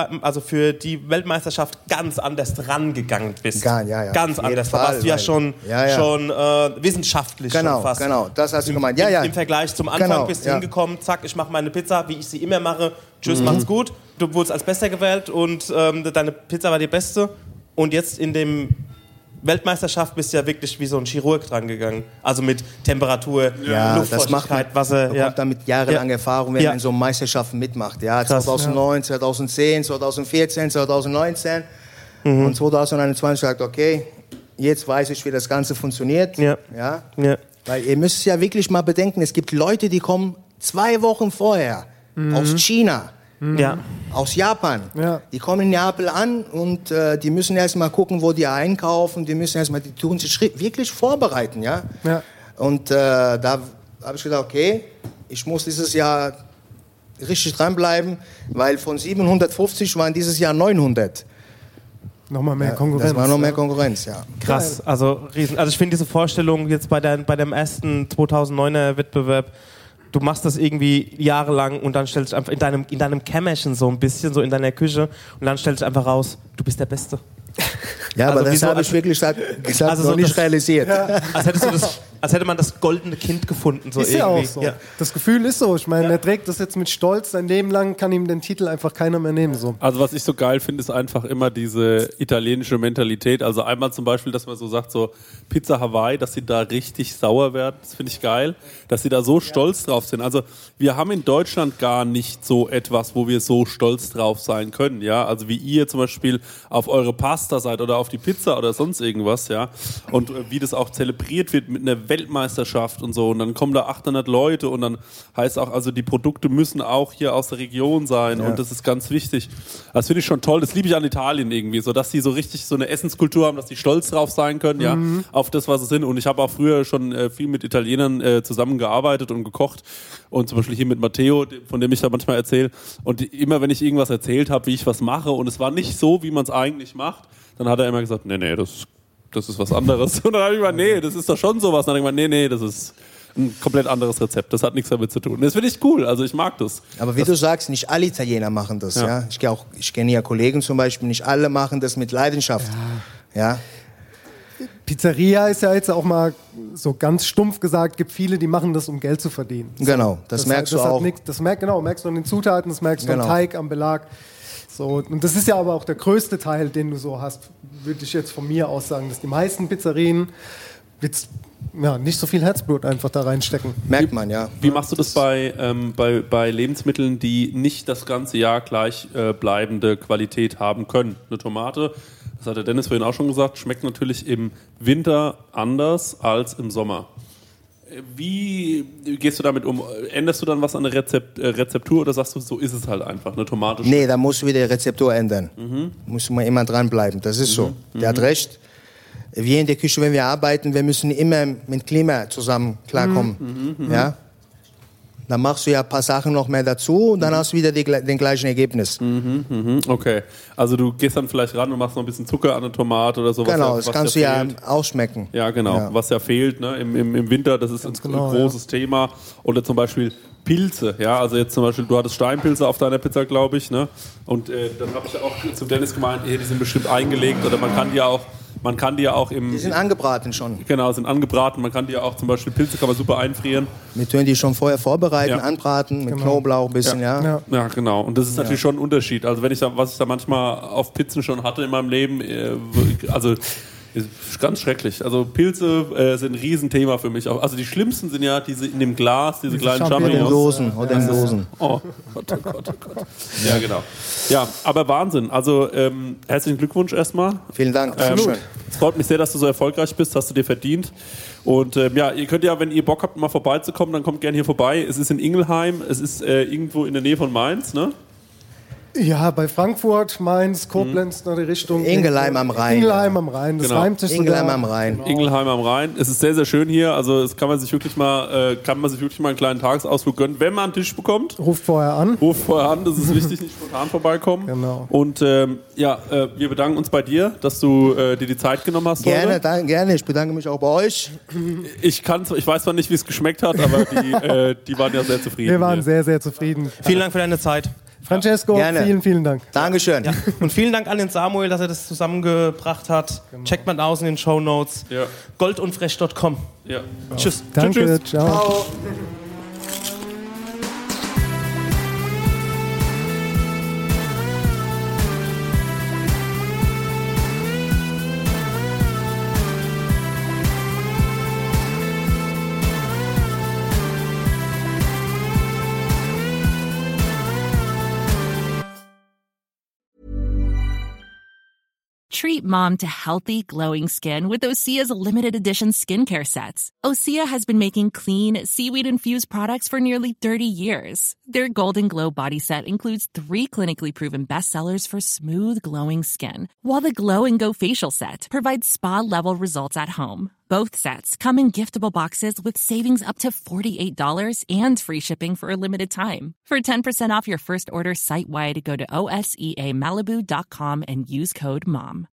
die Weltmeisterschaft ganz anders rangegangen bist. Ganz anders. Da warst du ja schon wissenschaftlich schon fast. Genau, das hast du gemeint. Im Vergleich zum Anfang bist du hingekommen, zack, ich mache meine Pizza, wie ich sie immer mache. Tschüss, macht's gut. Du wurdest als Bester gewählt und deine Pizza war die beste. Und jetzt in dem Weltmeisterschaft bist du ja wirklich wie so ein Chirurg dran gegangen. Also mit Temperatur, Luftfeuchtigkeit, Wasser. Man kommt damit jahrelanger Erfahrung, wenn man in so Meisterschaften mitmacht. 2009, 2010, 2014, 2019 und 2021 sagt, okay, jetzt weiß ich, wie das Ganze funktioniert. Weil ihr müsst es ja wirklich mal bedenken, es gibt Leute, die kommen 2 Wochen vorher aus China. Aus Japan. Die kommen in Neapel an und die müssen erst mal gucken, wo die einkaufen. Die müssen erst mal die tun sich wirklich vorbereiten. Und da habe ich gedacht, okay, ich muss dieses Jahr richtig dranbleiben, weil von 750 waren dieses Jahr 900. Nochmal mehr Konkurrenz. Das war noch mehr Konkurrenz, Krass, also riesen. Also ich finde diese Vorstellung jetzt bei dem ersten 2009er Wettbewerb, du machst das irgendwie jahrelang und dann stellst du einfach in deinem Kämmerchen so ein bisschen, so in deiner Küche und dann stellst du einfach raus, du bist der Beste. Ja, aber also das habe ich wirklich gesagt, also noch nicht realisiert. Als hättest du das als hätte man das goldene Kind gefunden. So ist irgendwie. ja auch so. Ja. Das Gefühl ist so. Ich meine, er trägt das jetzt mit Stolz sein Leben lang, kann ihm den Titel einfach keiner mehr nehmen. So. Also was ich so geil finde, ist einfach immer diese italienische Mentalität. Also einmal zum Beispiel, dass man so sagt, so Pizza Hawaii, dass sie da richtig sauer werden. Das finde ich geil, dass sie da so stolz drauf sind. Also wir haben in Deutschland gar nicht so etwas, wo wir so stolz drauf sein können. Ja, also wie ihr zum Beispiel auf eure Pasta seid oder auf die Pizza oder sonst irgendwas. Ja, und wie das auch zelebriert wird mit einer Weltmeisterschaft und so. Und dann kommen da 800 Leute und dann heißt auch, also die Produkte müssen auch hier aus der Region sein und das ist ganz wichtig. Das finde ich schon toll. Das liebe ich an Italien irgendwie, so dass die so richtig so eine Essenskultur haben, dass die stolz drauf sein können, ja, auf das, was sie sind. Und ich habe auch früher schon viel mit Italienern zusammengearbeitet und gekocht und zum Beispiel hier mit Matteo, von dem ich da manchmal erzähle. Und immer wenn ich irgendwas erzählt habe, wie ich was mache und es war nicht so, wie man es eigentlich macht, dann hat er immer gesagt, nee, das ist was anderes. Und dann habe ich gesagt, nee, das ist doch schon sowas. Und dann habe ich gesagt, nee, das ist ein komplett anderes Rezept. Das hat nichts damit zu tun. Das finde ich cool. Also ich mag das. Aber wie du sagst, nicht alle Italiener machen das. Ja. Ich kenne ja Kollegen zum Beispiel, nicht alle machen das mit Leidenschaft. Ja. Pizzeria ist ja jetzt auch mal so ganz stumpf gesagt, gibt viele, die machen das, um Geld zu verdienen. Genau, das merkst du auch. Merkst du an den Zutaten, das merkst du am Teig, am Belag. So, und das ist ja aber auch der größte Teil, den du so hast, würde ich jetzt von mir aus sagen, dass die meisten Pizzerien jetzt nicht so viel Herzblut einfach da reinstecken. Merkt man, ja. Wie machst du das bei Lebensmitteln, die nicht das ganze Jahr gleich bleibende Qualität haben können? Eine Tomate, das hat der Dennis vorhin auch schon gesagt, schmeckt natürlich im Winter anders als im Sommer. Wie gehst du damit um? Änderst du dann was an der Rezeptur oder sagst du, so ist es halt einfach, eine Tomate? Nee, da musst du wieder die Rezeptur ändern. Muss man immer dranbleiben, das ist so. Der hat recht. Wir in der Küche, wenn wir arbeiten, wir müssen immer mit Klima zusammen klarkommen. Ja? Dann machst du ja ein paar Sachen noch mehr dazu und dann hast du wieder den gleichen Ergebnis. Okay, also du gehst dann vielleicht ran und machst noch ein bisschen Zucker an eine Tomate oder so. Genau, das kannst du ja ausschmecken. Ja, genau, was ja fehlt, ne? Im Winter, das ist ein großes Thema. Oder zum Beispiel Pilze, ja, also jetzt zum Beispiel, du hattest Steinpilze auf deiner Pizza, glaube ich, ne? Und dann habe ich auch zu Dennis gemeint, die sind bestimmt eingelegt oder man kann die ja auch Die sind angebraten schon. Genau, sind angebraten. Man kann die ja auch zum Beispiel, Pilze kann man super einfrieren. Wir tun die schon vorher vorbereiten, anbraten, mit Knoblauch ein bisschen, Ja, genau. Und das ist natürlich schon ein Unterschied. Also was ich da manchmal auf Pizzen schon hatte in meinem Leben, also ist ganz schrecklich. Also Pilze sind ein Riesenthema für mich. Also die schlimmsten sind ja diese in dem Glas, diese kleinen Champignons. Oder in Dosen. Oh Gott. Ja, genau. Ja, aber Wahnsinn. Also herzlichen Glückwunsch erstmal. Vielen Dank. Es freut mich sehr, dass du so erfolgreich bist. Hast du dir verdient. Und ihr könnt ja, wenn ihr Bock habt, mal vorbeizukommen, dann kommt gerne hier vorbei. Es ist in Ingelheim. Es ist irgendwo in der Nähe von Mainz, ne? Ja, bei Frankfurt, Mainz, Koblenz, nach der Richtung. Ingelheim am Rhein. Ingelheim am Rhein, das reimt sich sogar. Ingelheim am Rhein. Genau. Ingelheim am Rhein. Es ist sehr, sehr schön hier. Also es kann man sich wirklich mal einen kleinen Tagesausflug gönnen, wenn man einen Tisch bekommt. Ruft vorher an. Das ist wichtig, nicht spontan vorbeikommen. Genau. Und wir bedanken uns bei dir, dass du dir die Zeit genommen hast. Gerne. Ich bedanke mich auch bei euch. Ich weiß zwar nicht, wie es geschmeckt hat, aber die waren ja sehr zufrieden. Wir waren sehr, sehr zufrieden. Vielen Dank für deine Zeit. Francesco, vielen Dank. Dankeschön. Ja. Und vielen Dank an den Samuel, dass er das zusammengebracht hat. Genau. Checkt man aus in den Shownotes. Ja. goldundfresh.com. Ja. Tschüss. Danke, tschüss. Ciao. Treat mom to healthy, glowing skin with Osea's limited edition skincare sets. Osea has been making clean, seaweed-infused products for nearly 30 years. Their Golden Glow body set includes 3 clinically proven bestsellers for smooth, glowing skin, while the Glow and Go facial set provides spa-level results at home. Both sets come in giftable boxes with savings up to $48 and free shipping for a limited time. For 10% off your first order site-wide, go to OSEAMalibu.com and use code MOM.